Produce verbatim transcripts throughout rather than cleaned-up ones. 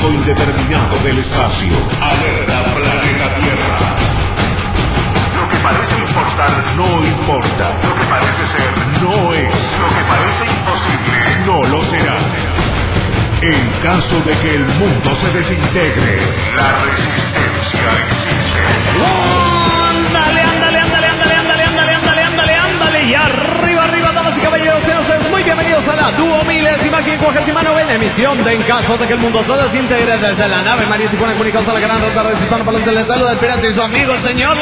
tiempo indeterminado del espacio. Alerta planeta Tierra. Lo que parece importar no importa. Lo que parece ser no es. Lo que parece imposible no lo será. En caso de que el mundo se desintegre, la resistencia existe. ¡Ándale, ándale, ándale, ándale, ándale, ándale, ándale, ándale, ándale! Y arriba, arriba, damas y caballeros, sean ustedes muy bienvenidos a la duo milésima quincuagésima novena emisión de En caso de que el mundo se desintegre, desde la nave marítima comunicados a la gran ronda hispano para el saludo del pirata y su amigo el señor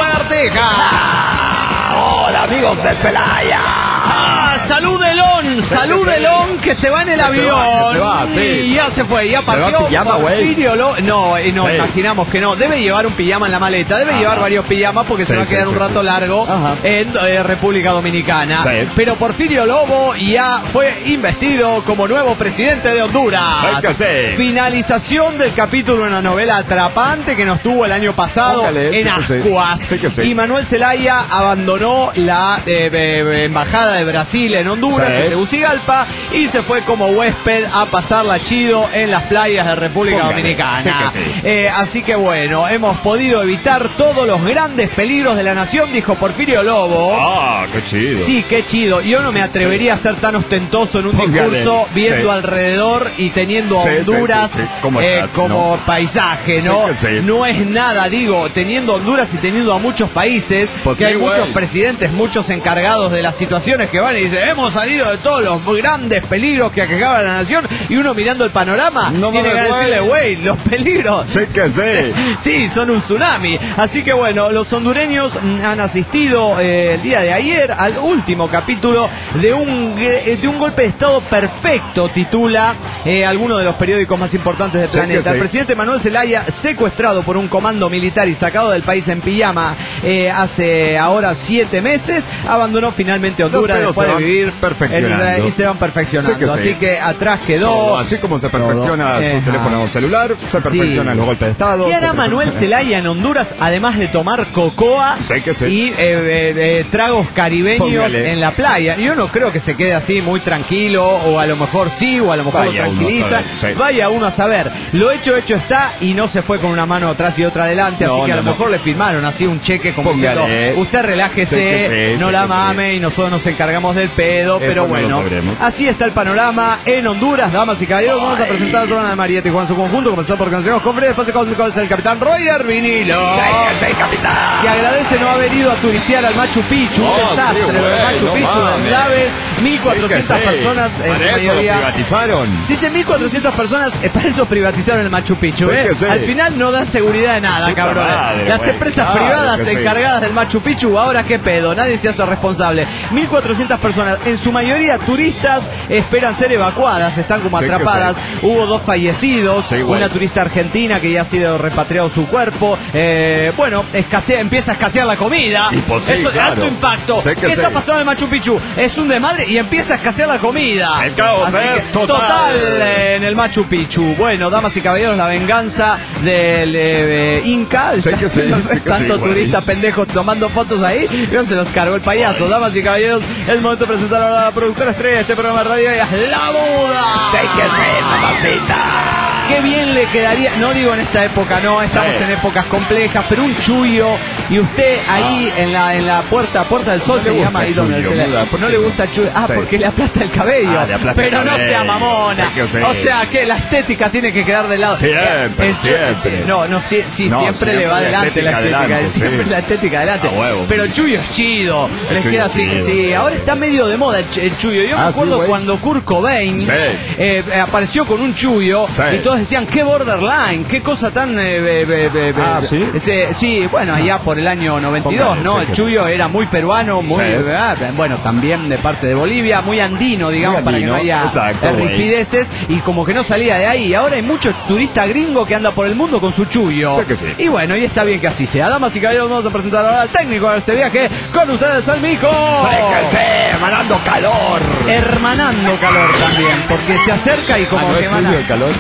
Lagartija. Hola amigos de Celaya. Ah, saludelón, saludelón que se va en el Que se avión. va, que se va, sí. Y ya se fue, ya Se va partió. pijama, güey. Porfirio Lo- No, eh, no, Sí. imaginamos que no. Debe llevar un pijama en la maleta, debe Ajá. llevar varios pijamas porque Sí, se va a quedar sí, un sí, rato sí. largo Ajá. en eh, República Dominicana. Sí. Pero Porfirio Lobo ya fue investido como nuevo presidente de Honduras. Hay que hacer. Finalización del capítulo de una novela atrapante que nos tuvo el año pasado Póngale, en sí que sí. Ascuas. Sí que sí. Y Manuel Zelaya abandonó la eh, eh, embajada de Brasil en Honduras, Sí. en Tegucigalpa, y se fue como huésped a pasarla chido en las playas de República Póngale, Dominicana. sí que sí. Eh, así que bueno, hemos podido evitar todos los grandes peligros de la nación, dijo Porfirio Lobo. Ah, qué chido. Sí, qué chido. Yo no me atrevería a ser tan ostentoso en un Póngale, discurso viendo sí. alrededor y teniendo a Sí, sí, Honduras sí, sí. ¿Cómo eh, estás? como No. paisaje, ¿no? Sí que sí. No es nada, digo, teniendo Honduras y teniendo a muchos países, Pues que sí, hay güey. muchos presidentes, muchos encargados de las situaciones que van y dicen, hemos salido de todos los grandes peligros que aquejaban a la nación, y uno mirando el panorama No tiene que mames, decirle, güey. güey, los peligros Sí que sí. sí, son un tsunami. Así que bueno, los hondureños mm, han asistido eh, el día de ayer al último capítulo de un, gre- de un golpe de estado perfecto, titula eh, alguno de los periódicos más importantes del Sí que planeta. sí. El presidente Manuel Zelaya, secuestrado por un comando militar y sacado del país en pijama eh, hace ahora siete meses, abandonó finalmente Honduras pedos después se de van vivir perfeccionando. en- y se van perfeccionando. Sí que sí. Así que atrás quedó. Todo, así como se perfecciona Todo. su Ejá. teléfono celular, se perfecciona Sí. los golpes de estado. ¿Qué hará se Manuel perfecciona- Zelaya en Honduras, además de tomar cocoa Sí que sí. y eh, eh, eh, tragos caribeños Póngale. en la playa? Yo no creo que se quede así muy tranquilo, o a lo mejor sí, o a lo mejor Vaya lo uno a tranquiliza. saber, sí. Vaya uno a saber. Lo hecho, hecho está, y no se fue con una mano atrás y otra adelante, No, así que a no, lo no. mejor le firmaron así un cheque como Póngale. diciendo, usted relájese, Sí que sí, no sí la que mame y nosotros nos encargamos del pedo, Eso pero no lo bueno, sabremos. así está el panorama en Honduras, damas y caballeros. Vamos a presentar a Zona de Mariette y Juan su conjunto, comenzando por canciones con Fred, después de Cósmico es el capitán Roger Vinilo. Sí, capitán. Que agradece no haber ido a turistear al Machu Picchu, un Oh, desastre, sí, lo del güey, Machu no Picchu, mames. de Naves, mil cuatrocientas Sí que sí. personas, en su Para eso lo mayoría. privatizaron. Dice mil cuatrocientas personas, eh, para eso privatizaron el Machu Picchu, Sí ¿eh? que sí. Al final no dan seguridad de nada, Puta cabrón. madre, Las güey, empresas claro privadas que sí. encargadas del Machu Picchu, ahora qué pedo, nadie se hace responsable. mil cuatrocientas personas, en su mayoría turistas, esperan ser evacuadas, están como Sí que atrapadas. Hubo dos fallecidos, Sí, güey. una turista argentina que ya ha sido repatriado su cuerpo. Eh, bueno, escasea, empieza a escasear la comida. Y pues sí, Eso de claro. alto impacto. Sí que ¿Qué sí. está pasando en el Machu Picchu? Es un desmadre y empieza a escasear la comida. El caos Así es que, total. eh, en el Machu Picchu. Bueno, damas y caballeros, la venganza del eh, Inca. Sí que sí, Haciendo sí que tantos sí, güey. turistas pendejos tomando fotos ahí. Yo se los cargó el payaso. Damas y caballeros, es momento de presentar ahora a la productora estrella de este programa de radio, ella es La Muda. Sí que sí, mamacita. Qué bien le quedaría, no digo en esta época, no, estamos Sí. en épocas complejas, pero un chullo, y usted ahí en la en la puerta, Puerta del Sol No se le llama gusta ahí donde chullo, se le- muda, ¿por no qué le no? gusta el chullo, ah, Sí. porque le aplasta el cabello, Ah, le aplasta el pero no cabello. sea mamona, Sí que sí. o sea que la estética tiene que quedar de lado. Siempre, El chu- siempre. No, no, sí, sí, No, siempre, siempre le va la adelante la estética estética, adelante, siempre sí. la estética adelante, A huevo. pero el chullo es chido, El les chullo queda es así, chido, sí, sí. ahora está medio de moda el, ch- el chullo. Yo me Ah, sí, acuerdo güey. cuando Kurt Cobain Sí. eh, eh, apareció con un chullo, Sí. y todos decían, qué borderline, qué cosa tan... eh, eh, eh, eh, Ah, eh, ¿sí? ese- sí, bueno, allá por el año noventa y dos, Póngale, ¿no? sí, El que- chullo era muy peruano, muy... Sí. ¿verdad? Bueno, también de parte de Bolivia, muy andino, digamos, Muy para que no andino, haya exacto, eh, güey. rispideces, y como que no salía de ahí. Y ahora hay mucho turista gringo que anda por el mundo con su chullo. Sí que sí. Y bueno, y está bien que así sea. Damas y caballeros, vamos a presentar ahora al técnico de este viaje, con ustedes al mico. Sí que sí, emanando calor. Hermanando calor también, porque se acerca y como Ah, ¿no que es emana- suyo el calor? Usted tiene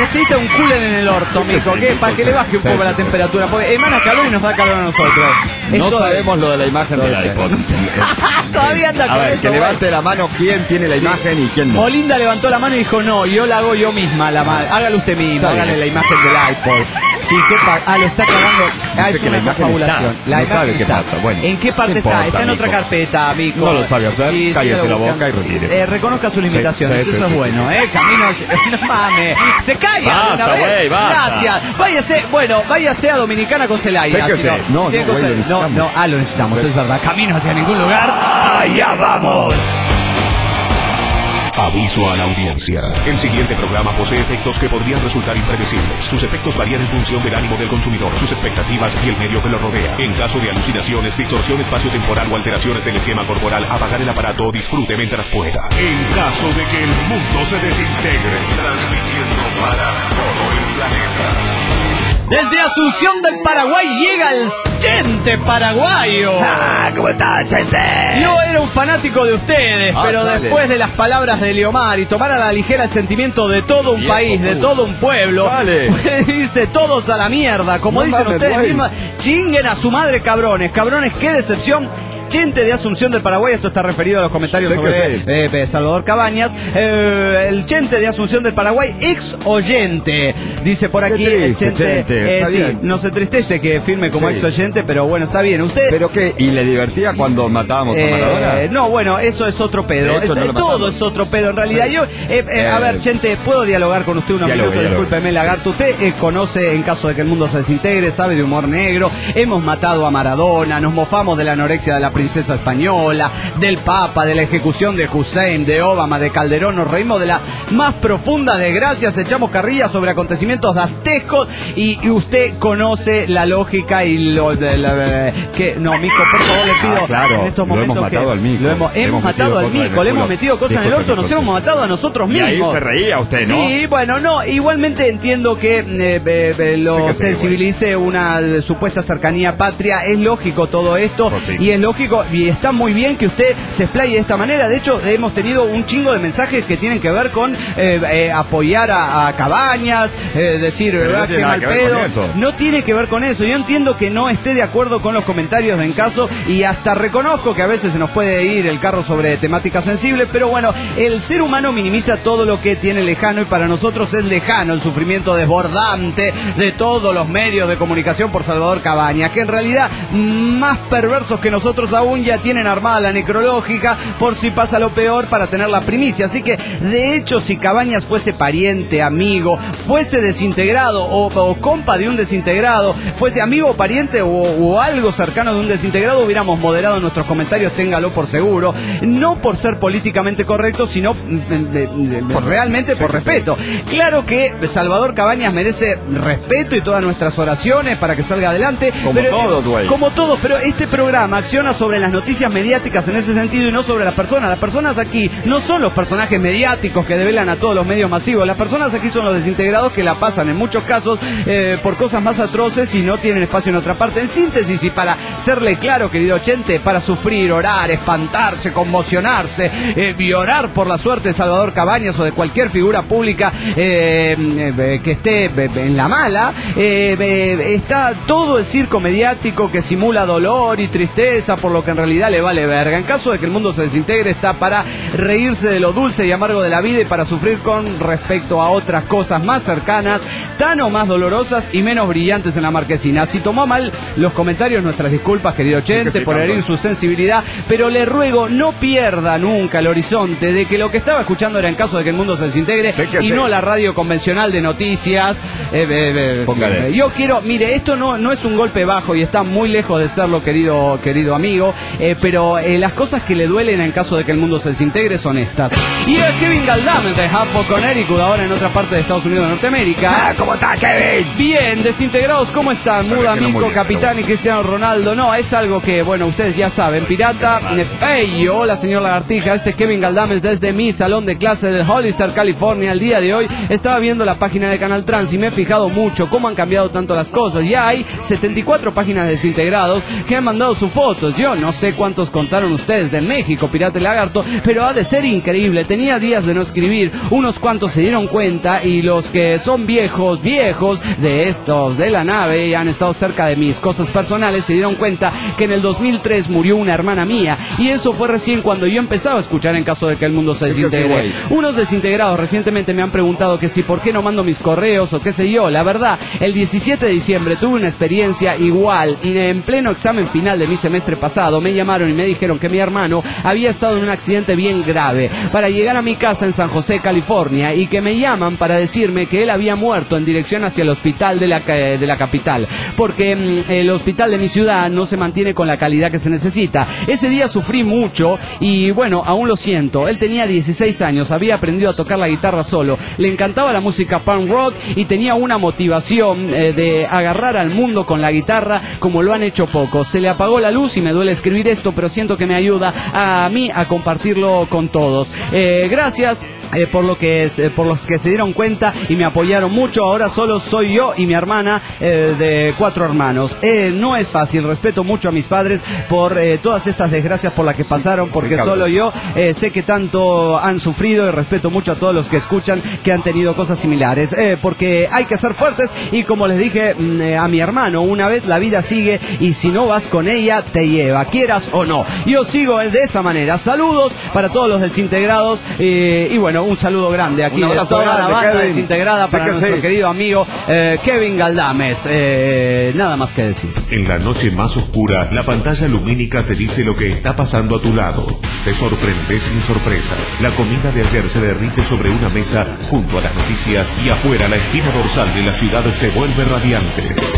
necesita un cooler en el orto, Sí, mijo, sí, que sí, para que le baje un sí, poco sí, la sí. temperatura, porque emana calor y nos da calor a nosotros. No Esto- sabemos lo de la imagen del iPod. Todavía anda A con ver, eso, que güey. levante la mano quién tiene la imagen y quién no. Molinda levantó la mano y dijo, no, yo la hago yo misma, la ma- hágalo usted mismo, Está bien. hágale la imagen del iPod. Sí, ¿qué pa- ah, lo está cagando. Ah, Dice es que la una imagen confabulación. está. La No imagen sabe qué está. pasa. Bueno, ¿En qué parte no está? importa, Está en otra mijo. carpeta, amigo. No lo sabe hacer, Sí, cállese sígalo la boca buscando. y retírese. Eh, reconozca sus limitaciones, Sí, sí, eso sí, es sí. bueno, ¿eh? Camino, no mames. Se calla Basta, de una vez. güey, basta. Gracias. Váyase, bueno, váyase a Dominicana con Celaya. Séquese. si No, no, tiene güey, cosas- lo no, necesitamos. no, ah, lo necesitamos, es verdad. Camino hacia ningún lugar. ¡Allá vamos! Aviso a la audiencia. El siguiente programa posee efectos que podrían resultar impredecibles. Sus efectos varían en función del ánimo del consumidor, sus expectativas y el medio que lo rodea. En caso de alucinaciones, distorsión espacio-temporal o alteraciones del esquema corporal, apagar el aparato o disfrute mientras pueda. En caso de que el mundo se desintegre, transmitiendo para todo el planeta. Desde Asunción del Paraguay llega el Chente paraguayo. Ah, ¿cómo estás, gente? Yo era un fanático de ustedes, Ah, pero dale. después de las palabras de Leomar y tomar a la ligera el sentimiento de todo un Viejo, país, de uh. todo un pueblo, Dale. pueden irse todos a la mierda, como No dicen mames, ustedes güey. mismos, chinguen a su madre, cabrones, cabrones, qué decepción. Chente de Asunción del Paraguay, esto está referido a los comentarios Sé que sobre sí. eh, eh, Salvador Cabañas. Eh, el Chente de Asunción del Paraguay, ex oyente, dice por aquí. Qué el triste, Chente, Chente, eh, está sí, bien. no se entristece que firme como Sí. ex oyente, pero bueno, está bien. Usted. ¿Pero qué? ¿Y le divertía cuando matábamos a Eh, Maradona? no, bueno, eso es otro pedo. De hecho, no Eh, lo Todo matamos. es otro pedo. En realidad, yo. eh, eh, a Eh, ver, gente, ¿puedo dialogar con usted unos dialogue, minutos? dialogue. Discúlpeme, Lagarto. Usted eh, conoce, en caso de que el mundo se desintegre, sabe de humor negro. Hemos matado a Maradona, nos mofamos de la anorexia de la princesa española, del Papa, de la ejecución de Hussein, de Obama, de Calderón. Nos reímos de las más profundas desgracias, echamos carrillas sobre acontecimientos dantescos y, y usted conoce la lógica y lo de la, que no, Mico, por favor, le pido Ah, claro, en estos lo hemos momentos que matado al Mico. lo hemos, Le hemos hemos matado metido al cosas en Mico, el le hemos culo. metido cosas en el Disculpe, orto, nos disculpe. hemos matado a nosotros Y ahí mismos. se reía usted, ¿no? Sí, bueno, no, igualmente entiendo que eh, eh, eh, lo Sí que sí, sensibilice una eh, supuesta cercanía patria, es lógico todo esto, Pues sí. y es lógico, y está muy bien que usted se explaye de esta manera. De hecho, hemos tenido un chingo de mensajes que tienen que ver con eh, eh, apoyar a, a Cabañas, eh, decir, Pero no ¿verdad? tiene Qué nada mal que ver con pedo. eso. No tiene que ver con eso. Yo entiendo que no esté de acuerdo con los comentarios de En Caso y hasta reconozco que a veces se nos puede ir el carro sobre temáticas sensibles, pero bueno, el ser humano minimiza todo lo que tiene lejano y para nosotros es lejano el sufrimiento desbordante de todos los medios de comunicación por Salvador Cabañas, que en realidad más perversos que nosotros aún ya tienen armada la necrológica por si pasa lo peor para tener la primicia. Así que, de hecho, si Cabañas fuese pariente, amigo, fuese desintegrado o, o compa de un desintegrado, fuese amigo o pariente o, o algo cercano de un desintegrado, hubiéramos moderado nuestros comentarios, téngalo por seguro, no por ser políticamente correctos, sino de- de- de- Por- realmente sí, por sí, respeto. Claro que Salvador Cabañas merece respeto y todas nuestras oraciones para que salga adelante. Como pero- todos, güey. Como todos, pero este programa acciona sobre las noticias mediáticas en ese sentido y no sobre las personas. Las personas aquí no son los personajes mediáticos que develan a todos los medios masivos. Las personas aquí son los desintegrados que la pasan en muchos casos eh, por cosas más atroces y no tienen espacio en otra parte. En síntesis, y para serle claro, querido Chente, para sufrir, orar, espantarse, conmocionarse eh, y orar por la suerte de Salvador Cabañas o de cualquier figura pública eh, eh, que esté eh, en la mala, eh, eh, está todo el circo mediático que simula dolor y tristeza por lo que en realidad le vale verga. En caso de que el mundo se desintegre, está para reírse de lo dulce y amargo de la vida y para sufrir con respecto a otras cosas más cercanas, tan o más dolorosas y menos brillantes en la marquesina. Si tomó mal los comentarios, nuestras disculpas, querido Chente, sí, por tanto. herir su sensibilidad, pero le ruego no pierda nunca el horizonte de que lo que estaba escuchando era En Caso de que el mundo se desintegre Sí que y sí. no la radio convencional de noticias. Eh, eh, eh, Póngale. sí. Yo quiero, mire, esto no, no es un golpe bajo y está muy lejos de serlo, querido, querido amigo, eh, pero eh, las cosas que le duelen en caso de que el mundo se desintegre son estas. Y es Kevin Galdame de Hartford, Connecticut, ahora en otra parte de Estados Unidos de Norteamérica. Ah, ¿cómo está, Kevin? Bien, desintegrados, ¿cómo están? Sabe Muda, que no Mico, murió, Capitán pero y Cristiano Ronaldo. No, es algo que, bueno, ustedes ya saben. Pirata, Feyo, hola señor Lagartija, este es Kevin Galdames desde mi salón de clase del Hollister, California. El día de hoy estaba viendo la página de Canal Trans y me he fijado mucho cómo han cambiado tanto las cosas. Ya hay setenta y cuatro páginas de desintegrados que han mandado sus fotos. Yo no sé cuántos contaron ustedes de México, Pirata y Lagarto, pero ha de ser increíble. Tenía días de no escribir, unos cuantos se dieron cuenta y los que son son viejos, viejos de estos de la nave y han estado cerca de mis cosas personales, se dieron cuenta que en el dos mil tres murió una hermana mía y eso fue recién cuando yo empezaba a escuchar En caso de que el mundo se desintegre. Unos desintegrados recientemente me han preguntado que si por qué no mando mis correos o qué sé yo. La verdad, el diecisiete de diciembre tuve una experiencia igual. En pleno examen final de mi semestre pasado me llamaron y me dijeron que mi hermano había estado en un accidente bien grave para llegar a mi casa en San José, California, y que me llaman para decirme que él había muerto en dirección hacia el hospital de la, de la capital, porque mmm, el hospital de mi ciudad no se mantiene con la calidad que se necesita. Ese día sufrí mucho y bueno, aún lo siento. Él tenía dieciséis años, había aprendido a tocar la guitarra solo, le encantaba la música punk rock y tenía una motivación eh, de agarrar al mundo con la guitarra como lo han hecho pocos. Se le apagó la luz y me duele escribir esto, pero siento que me ayuda a mí a compartirlo con todos. Eh, gracias eh, por lo que es, eh, por los que se dieron cuenta y me apoyaron mucho. Ahora solo soy yo y mi hermana eh, de cuatro hermanos. Eh, no es fácil, respeto mucho a mis padres por eh, todas estas desgracias por las que pasaron, porque solo yo eh, sé que tanto han sufrido, y respeto mucho a todos los que escuchan que han tenido cosas similares, eh, porque hay que ser fuertes y como les dije mm, eh, a mi hermano una vez, la vida sigue y si no vas con ella te lleva, quieras o no. Yo sigo de esa manera. Saludos para todos los desintegrados eh, y bueno, un saludo grande aquí de toda grande, la banda Kevin. Desintegrada, sí, para nuestro sí. querido amigo eh, Kevin Galdames. Eh, nada más que decir. En la noche más oscura, la pantalla lumínica te dice lo que está pasando a tu lado. Te sorprendes sin sorpresa. La comida de ayer se derrite sobre una mesa junto a las noticias y afuera la espina dorsal de la ciudad se vuelve radiante.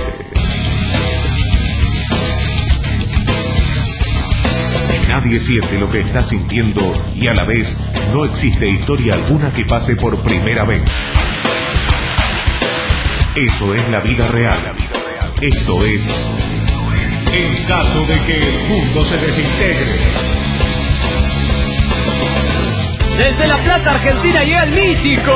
Nadie siente lo que está sintiendo y a la vez no existe historia alguna que pase por primera vez. Eso es la vida real. Esto es En caso de que el mundo se desintegre. Desde La Plata, Argentina, llega el Mítico.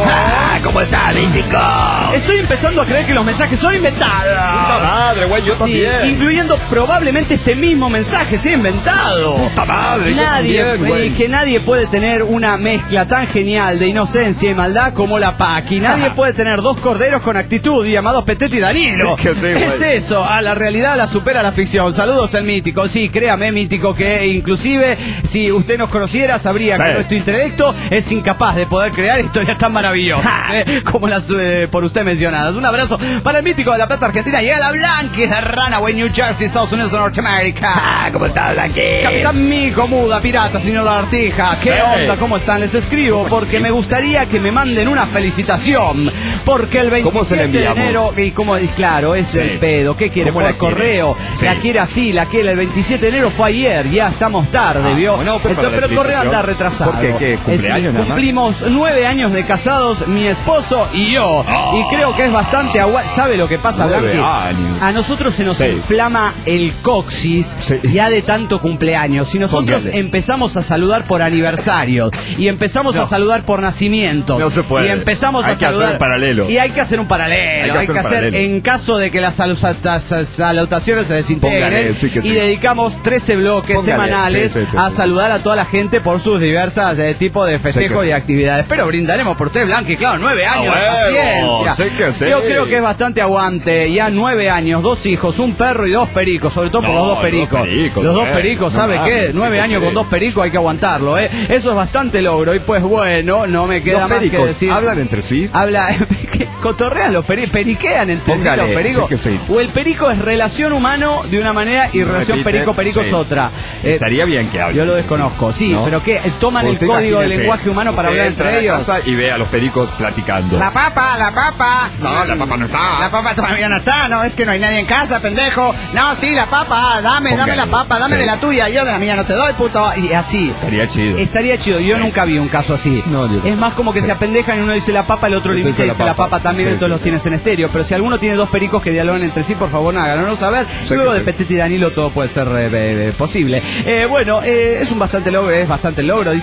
Ah, ¿cómo está, Mítico? Estoy empezando a creer que los mensajes son inventados. Puta madre, güey, yo sí, también. incluyendo probablemente este mismo mensaje, sea inventado. Puta madre, nadie, yo también, güey. eh, que nadie puede tener una mezcla tan genial de inocencia y maldad como la Paqui. Nadie puede tener dos corderos con actitud llamados Petete y Danilo. Sí, que sí, es güey. eso, a la realidad la supera la ficción. Saludos al Mítico. Sí, créame, Mítico, que inclusive si usted nos conociera sabría sí. que nuestro intelecto es incapaz de poder crear historias tan maravillosas ¿eh? como las eh, por usted mencionadas. Un abrazo para el Mítico de La Plata, Argentina. Llega la Blanqui de Runaway, New Jersey, Estados Unidos de Norteamérica. Ah, ¿cómo está, Blanqui? Capitán Mico, Muda, Pirata, señor Lagartija. ¿Qué sí. onda? ¿Cómo están? Les escribo porque me gustaría que me manden una felicitación. Porque el veintisiete de enero, y como claro, es sí. el pedo. ¿Qué quiere? Por correo. Sí. La quiere así, la quiere. El veintisiete de enero fue ayer, ya estamos tarde, ah, ¿vio? Bueno, pero, Entonces, pero el correo anda retrasado. ¿Por qué? ¿Qué? ¿Cumpleaños? Es, cumplimos nueve años de casados, mi esposo y yo. Oh. Y creo que es bastante agua. ¿Sabe lo que pasa, Blanqui? A nosotros se nos sí. inflama el coxis sí. ya de tanto cumpleaños. Si nosotros Póngale. empezamos a saludar por aniversarios y empezamos no. a saludar por nacimientos no se puede. y empezamos hay a saludar que hacer un paralelo. Y hay que hacer un paralelo. Hay que, hay hacer, que hacer paralelo. En caso de que las salutaciones se desintegren sí sí. y dedicamos trece bloques Póngale. semanales sí, sí, sí, a sí. saludar a toda la gente por sus diversas eh, tipos de festejos sí, y actividades. Pero brindaremos por usted, Blanqui, claro, nueve años de paciencia. Sí que sí. Yo creo que es bastante aguante. Ya nueve años, dos hijos, un perro y dos pericos, sobre todo por no, los dos pericos. Dos pericos los dos eh, pericos, ¿sabe no, qué? Nueve sí, años sí. con dos pericos hay que aguantarlo, ¿eh? Eso es bastante logro. Y pues bueno, no me queda los más pericos, que decir. ¿hablan entre sí? Habla, cotorrean los pericos, periquean entre Póngale, sí los pericos. Sí que sí. O el perico es relación humano de una manera y relación perico-perico sí. es otra. Eh, Estaría bien que hablen. Yo lo desconozco, sí, ¿no? Pero que toman el código del lenguaje humano para hablar entre ellos. Y ve a los pericos platicando. La papa, la papa. No, la papa no está. La papa todavía no está, no, es que no hay nadie en casa, pendejo. No, sí, la papa, dame, Póngale. dame la papa, dame sí. de la tuya, yo de la mía no te doy, puto. Y así. Estaría chido. Estaría chido, yo sí. nunca vi un caso así. No, yo es más como que sí. se apendejan y uno dice la papa, el otro le dice la, la papa también, sí, entonces sí, los sí. tienes en estéreo. Pero si alguno tiene dos pericos que dialogan entre sí, por favor, háganlo saber. Sí, Luego de sí. Petete y Danilo todo puede ser eh, eh, posible. Eh, bueno, eh, es un bastante logro, es bastante logro, dice la Blanca.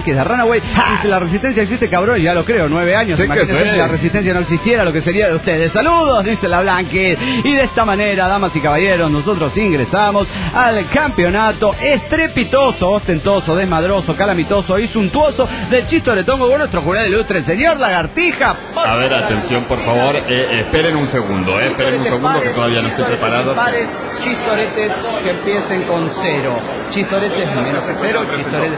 Yankees de Runaway. Dice, la resistencia existe, cabrón, ya lo creo, nueve años. Sí, Imagínense que sí. si la resistencia no existiera, lo que sería de ustedes. Saludos, dice la Blanquet. Y de esta manera, damas y caballeros, nosotros ingresamos al campeonato estrepitoso, ostentoso, desmadroso, calamitoso y suntuoso del Chistoretongo con nuestro jurado ilustre, el señor Lagartija. A ver, atención, por favor, eh, esperen un segundo, eh, esperen un segundo que todavía no estoy preparado. Pares, chistoretes que empiecen con cero. Chistoretes menos que cero, chistoretes.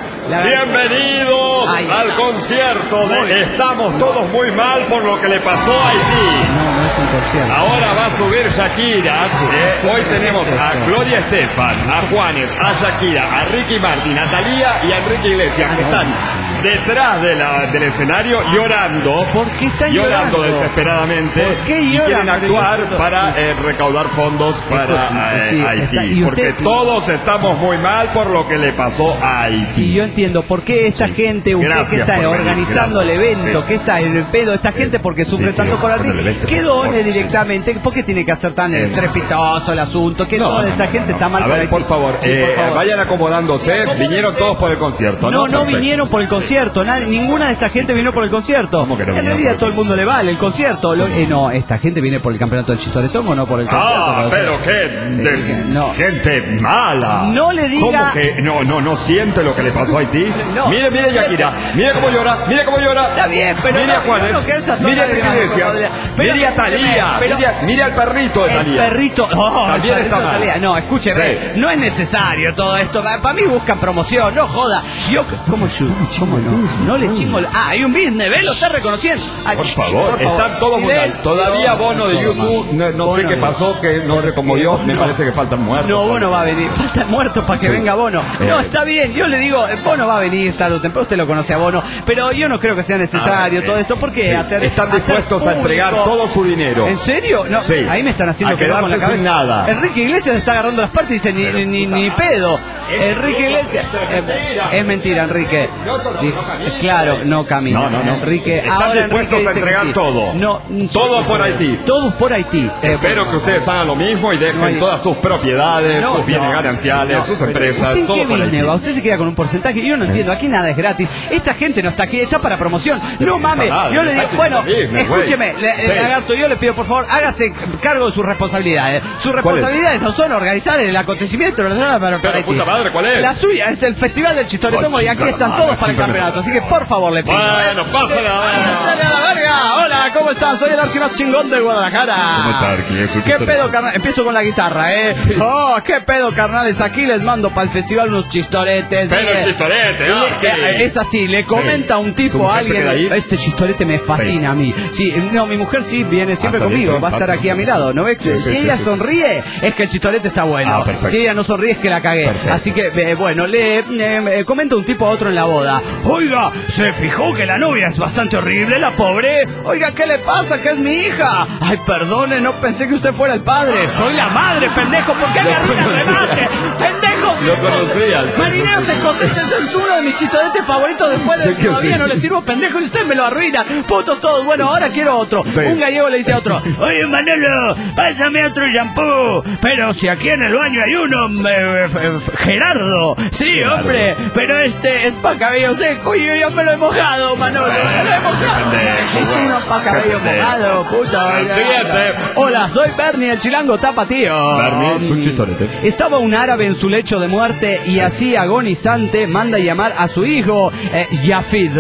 Bienvenidos Ay. al concierto Muy. de Estamos Todos Muy Mal por lo que le pasó a Haití. No, no es un concierto. Ahora va a subir Shakira. eh, hoy tenemos a Gloria Estefan, a Juanes, a Shakira, a Ricky Martin, a Thalía y a Enrique Iglesias, que están detrás de la, del escenario llorando. ¿Por qué están llorando? llorando? desesperadamente. ¿Por qué y lloran? quieren actuar Pero yo- para eh, recaudar fondos para eh, Sí, Haití. está- y porque usted- todos estamos muy mal por lo que le pasó a Haití. Sí, yo entiendo por qué esta Sí. gente, usted Gracias que está por venir, organizando gracias. el evento, Sí. que está en el pedo, esta gente porque sufre Sí, tanto sí, por con aquí, el evento, que por done favor. directamente, ¿por qué tiene que hacer tan Eh, estrepitoso el asunto? Que No, toda no, esta no, gente no. está mal A por ver, aquí. por favor, Sí, eh, por favor. vayan acomodándose. Vinieron todos por el concierto, ¿no? No, no Perfecto. vinieron por el concierto, nadie, ninguna de esta gente vino por el concierto. ¿Cómo que no en vinieron realidad por- todo el mundo le vale el concierto. Lo- eh, no, esta gente viene por el campeonato del Chistoretón o no por el concierto. Ah, No, pero qué de- no. gente mala. No le diga- ¿Cómo que no, no, no siente lo que le pasó a Haití? No. Mire, mire Shakira, mire cómo llora, mire cómo llora. Está bien, pero mire no, a Juanes, yo creo que esas son mire a Enrique lágrimas Iglesias, cocodrilas. Pero- mire a Thalía, pero- mire, a- mire al perrito de El Thalía. perrito, oh, También el perrito está mal. Thalía. No, escúcheme, Sí. no es necesario todo esto. Para mí buscan promoción, no joda. Yo, ¿cómo yo? ¿Cómo no? No le chingo. el- Ah, hay un business, ¿ve? Lo está reconociendo. Ay, Por shh, favor, están todos muy mal. Silencio. Todavía Bono de YouTube, no, no sé Bono qué no. pasó, que no se conmovió. Me parece que faltan muertos. No, Bono va a venir. Faltan muertos para que Sí. venga Bono. No, Eh. está bien. Yo le digo, eh, Bono va a venir tarde o temprano. Usted lo conoce a Bono. Pero yo no creo que sea necesario Ah, eh, todo esto. Porque sí. hacer. Están hacer dispuestos a entregar público- todo su dinero. ¿En serio? No, Sí. ahí me están haciendo A que no con la quedarse sin cabeza. nada. Enrique Iglesias está agarrando las partes y dice ni, ni, ni, ni pedo. Enrique Iglesias. eh, Es mentira, Enrique. Di- Claro, no camina. No, no, no. Enrique. Están ahora dispuestos Enrique a dice entregar que sí. todo. No, Todo por Haití. Todos por Haití. Eh, Espero que ustedes hagan lo mismo y dejen No hay- todas sus propiedades, No, sus bienes no, gananciales, no. sus empresas, ¿Usted en todo qué por business Haití. va? Usted se queda con un porcentaje. Yo no entiendo. Aquí nada es gratis. Esta gente no está aquí. Está para promoción. No mames. nada, Yo le digo, está bueno, haciendo business, güey. escúcheme, le- Sí. Lagarto, yo le pido por favor, hágase cargo de sus responsabilidades. Sus responsabilidades no son organizar el acontecimiento para, para Pero, Haití. puta madre, ¿cuál es? La suya es el Festival del Chistoretongo y aquí Conchita están la todos madre, para el sí, campeonato. Así que por favor le pido. Bueno, pásale a ver. ¡Pásale a la verga! Hola, ¿cómo están? Soy el arqui más chingón de Guadalajara. ¿Cómo está, Arqui? Es un ¿Qué chistero. pedo, carnal? Empiezo con la guitarra, ¿eh? Oh, ¿qué pedo, carnales? Aquí les mando para el festival unos chistoretes. Pero mire. el chistorete, Le- Arqui. eh, Es así, le comenta un ¿Su tipo a mujer se alguien. queda ahí? Este chistorete me fascina a mí. Sí, no, mi mujer sí viene siempre Ah, está bien, conmigo. está Va a estar bien. aquí a mi lado. ¿No ves? Sí, sí, si sí, ella sí. sonríe, es que el chistorete está bueno. Ah, perfecto. Si ella no sonríe, es que la cagué. Perfecto. Así que, eh, bueno, le eh, eh, comenta un tipo a otro en la boda. Oiga, ¿se fijó que la novia es bastante horrible, la pobre? Oiga, ¿qué le pasa? Que es mi hija. Ay, perdone, no pensé que usted fuera el padre. Soy la madre, pendejo. ¿Por qué me arruina el remate? ¡Pendejo! Lo conocía. Marinero se coge, este es uno de mis chistoretes favoritos después de Sí que que todavía sí. no le sirvo, pendejo, y usted me lo arruina. Putos todos. Bueno, ahora quiero otro. Sí. Un gallego le dice a otro, oye, Manolo, pásame otro shampoo. Pero si aquí en el baño hay uno, eh, f- f- Gerardo. Sí, hombre, pero este es para cabello seco y yo ya me lo he mojado, Manolo. Me lo he mojado. Existe uno para cabello mojado, puta. El siguiente. Hola, soy Bernie, el chilango tapatío. Bernie es un chistorete. Estaba un árabe en su lecho de muerte y así agonizante manda llamar a su hijo eh, Yafid,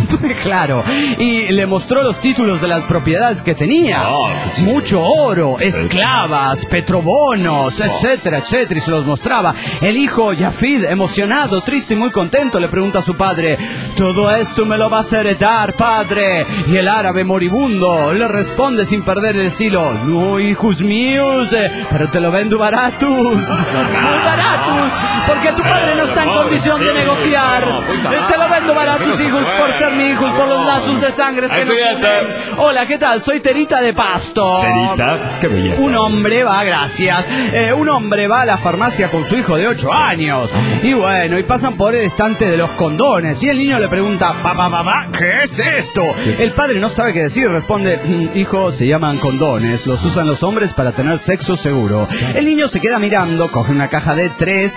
claro, y le mostró los títulos de las propiedades que tenía. Ah, qué chido. Mucho oro, esclavas, petrobonos, etcétera, etcétera, y se los mostraba. El hijo Yafid, emocionado, triste y muy contento, le pregunta a su padre, ¿todo esto me lo vas a heredar, padre? Y el árabe moribundo le responde sin perder el estilo, no, hijos míos, eh, pero te lo vendo baratos, muy baratos, porque tu padre no está en condición de negociar. Eh, Te lo vendo baratos, hijos, por ser mi hijo, por los lazos de sangre que nos unen. Hola, ¿qué tal? Soy Terita de Pasto. Terita, qué belleza. Un hombre va, gracias. Eh, un hombre va a la farmacia con su hijo de ocho años. Y bueno, y pasan por el estante de los condones. Y el niño le pregunta, papá, papá, ¿qué es esto? El padre no sabe qué decir. Responde, "Mm, hijo, se llaman condones. Los usan los hombres para tener sexo seguro. El niño se queda mirando, coge una caja de tres y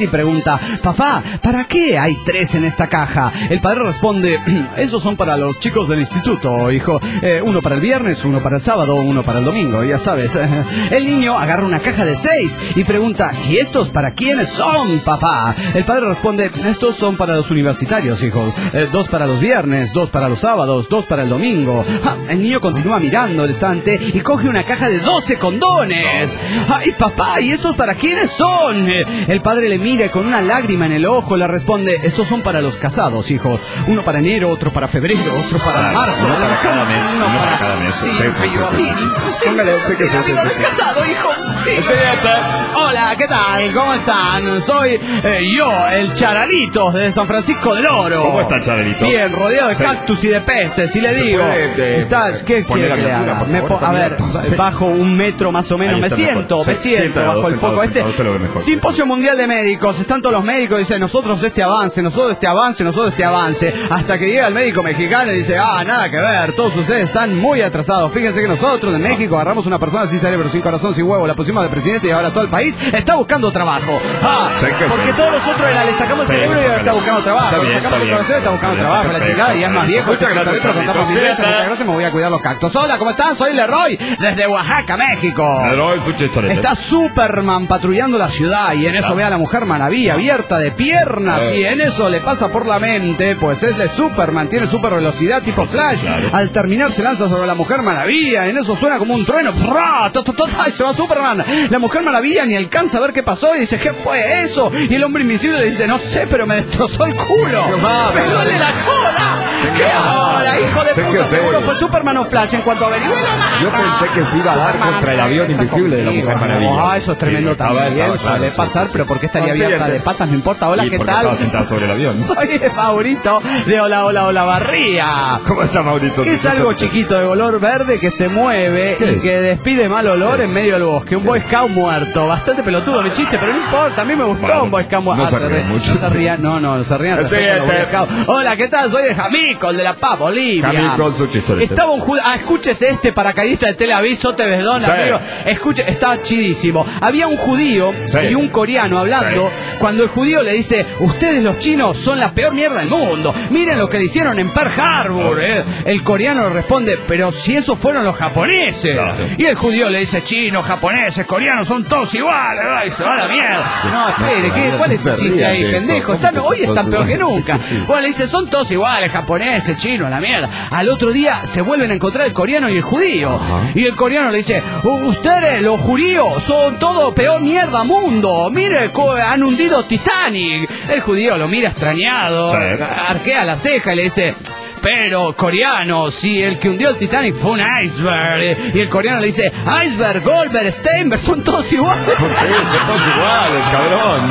pregunta: papá, ¿para qué hay tres en esta caja? El padre responde: esos son para los chicos del instituto, hijo. Eh, uno para el viernes, uno para el sábado, uno para el domingo, ya sabes. El niño agarra una caja de seis y pregunta: ¿y estos para quiénes son, papá? El padre responde: estos son para los universitarios, hijo. Eh, dos para los viernes, dos para los sábados, dos para el domingo. Ah, el niño continúa mirando el estante y coge una caja de doce condones. ¡Ay, papá! ¿Y estos para quiénes son? El padre le mira y con una lágrima en el ojo le responde: estos son para los casados, hijo. Uno para enero, otro para febrero, otro para marzo. Uno para cada mes, uno para cada mes. Sí, Sí, pero sí, sí, sí, Póngale, sé que sí, sí, amigo sí, del sí. casado, hijo. Sí. Siguiente. Hola, ¿qué tal? ¿Cómo están? Soy eh, yo, el Charalito de San Francisco del Oro. ¿Cómo está, Charalito? Bien, rodeado de Sí. cactus y de peces, y le ¿Se digo, puede, eh, ¿estás, ¿qué poner quiere la que le altura, haga? por Me favor, po- a ver, también? Sí. bajo un metro más o menos, Ahí me está siento, mejor. me Sí, siento, sentado, bajo el sentado, foco este. sentado, se lo ve mejor. Simposio Mundial de Médicos, están todos los médicos, dicen, nosotros este avance, nosotros este avance, nosotros este avance, hasta que llega el médico mexicano y dice, ah, nada que ver, todos ustedes están muy atrasados. Fíjense que nosotros en México agarramos una persona sin cerebro, sin corazón, sin huevo, la pusimos de presidente y ahora todo el país está buscando trabajo. Ah, Sé que porque sí. todos nosotros era, le sacamos Sí, el cerebro y ahora está póngale. buscando trabajo. Está Le bien, sacamos está el bien. corazón y está buscando Está trabajo. bien, La perfecto. chingada y es más viejo. Muchas este gracias, cerebro, contamos Carlitos. inglés, Sí, muchas está. gracias, me voy a cuidar los cactus. Hola, ¿cómo están? Soy Leroy, desde Oaxaca, México. Pero es su chistorete. Está Superman patrullando la ciudad y en eso ve a la Mujer Maravilla abierta de piernas Eh. y en eso le pasa por la mente, pues es de Superman, tiene super velocidad tipo Flash. claro. Al terminar se lanza sobre la Mujer Maravilla, en eso suena como un trueno, ¡prá! Ta, ta, ta, ta, y se va Superman. La Mujer Maravilla ni alcanza a ver qué pasó y dice, ¿qué fue eso? Y el hombre invisible le dice, no sé, pero me destrozó el culo. ¡Me duele la cola! ¿Qué ahora, hijo de Sé puta? que sé. Seguro fue Superman o Flash en cuanto averigué lo mata. Yo pensé que se iba a dar Superman, contra el avión regresa invisible de la conmigo. Mujer Maravilla. Ah, eso es tremendo Sí, estaba- también. estaba claro, Suele sí, pasar, sí, pero sí. ¿por qué estaría No, abierta siguiente. de patas? No importa. Hola, Y ¿qué porque tal? estaba sentado sobre el avión. Soy el favorito de Hola, Hola, Hola Barría. ¿Cómo está, Maurito? Es algo chiquito de color verde que se mueve ¿Qué y es? que despide mal olor en medio del bosque. Un Boy Scout muerto. Bastante pelotudo mi chiste, pero no importa. A mí me gustó Bueno, un Boy Scout muerto. no Ah, se se rían ríe- mucho. No se rían, no, no, se rían. Sí, respecto a los Boy este- Scouts. Hola, ¿qué tal? Soy el Jamico, el de La Paz, Bolivia. Jamico con su chistorete. Estaba un judío. Ah, escúchese este paracaidista de Teleaviso, te ves, don Sí. amigo. Escuche, estaba chidísimo. Había un judío Sí. y un coreano hablando. Sí. Cuando el judío le dice, ustedes los chinos son la peor mierda del mundo. Miren lo que le hicieron en Pearl Harbor. eh". El coreano le responde, pero si esos fueron los japoneses. Claro. Y el judío le dice, chinos, japoneses, coreanos, son todos iguales. Ay, se va a la mierda. No, espere, ¿qué? ¿Cuál es el Se chiste rían ahí, de eso. pendejo? ¿Cómo Están, que hoy son están todos peor que iguales? nunca. Sí, sí. Bueno, le dice, son todos iguales, japoneses, chinos, la mierda. Al otro día se vuelven a encontrar el coreano y el judío. Y el coreano le dice, "U- ustedes, los judíos, son todo peor mierda mundo. Mire, co- han hundido Titanic. El judío lo mira extrañado, Sí. arquea la ceja y le dice, pero, coreano, si el que hundió el Titanic fue un iceberg. Y el coreano le dice, iceberg, Goldberg, Steinberg, son todos iguales. Sí, son todos iguales, cabrón.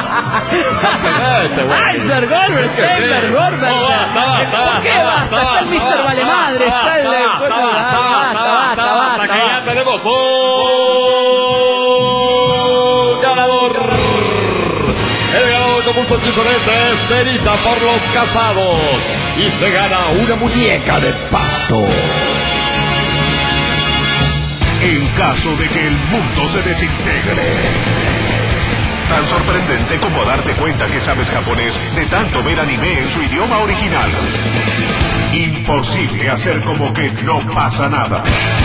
Exactamente, güey. Iceberg, Goldberg, Es que Steinberg, sí. Goldberg. No, basta, basta, ¿Por qué basta? Está el mister Vale Madre, está el... Basta, basta, basta, basta, basta, que ya tenemos un ganador. El ganador con muchos chisoretes perita por los casados y se gana una muñeca de pasto. En caso de que el mundo se desintegre. Tan sorprendente como darte cuenta que sabes japonés de tanto ver anime en su idioma original. Imposible hacer como que no pasa nada.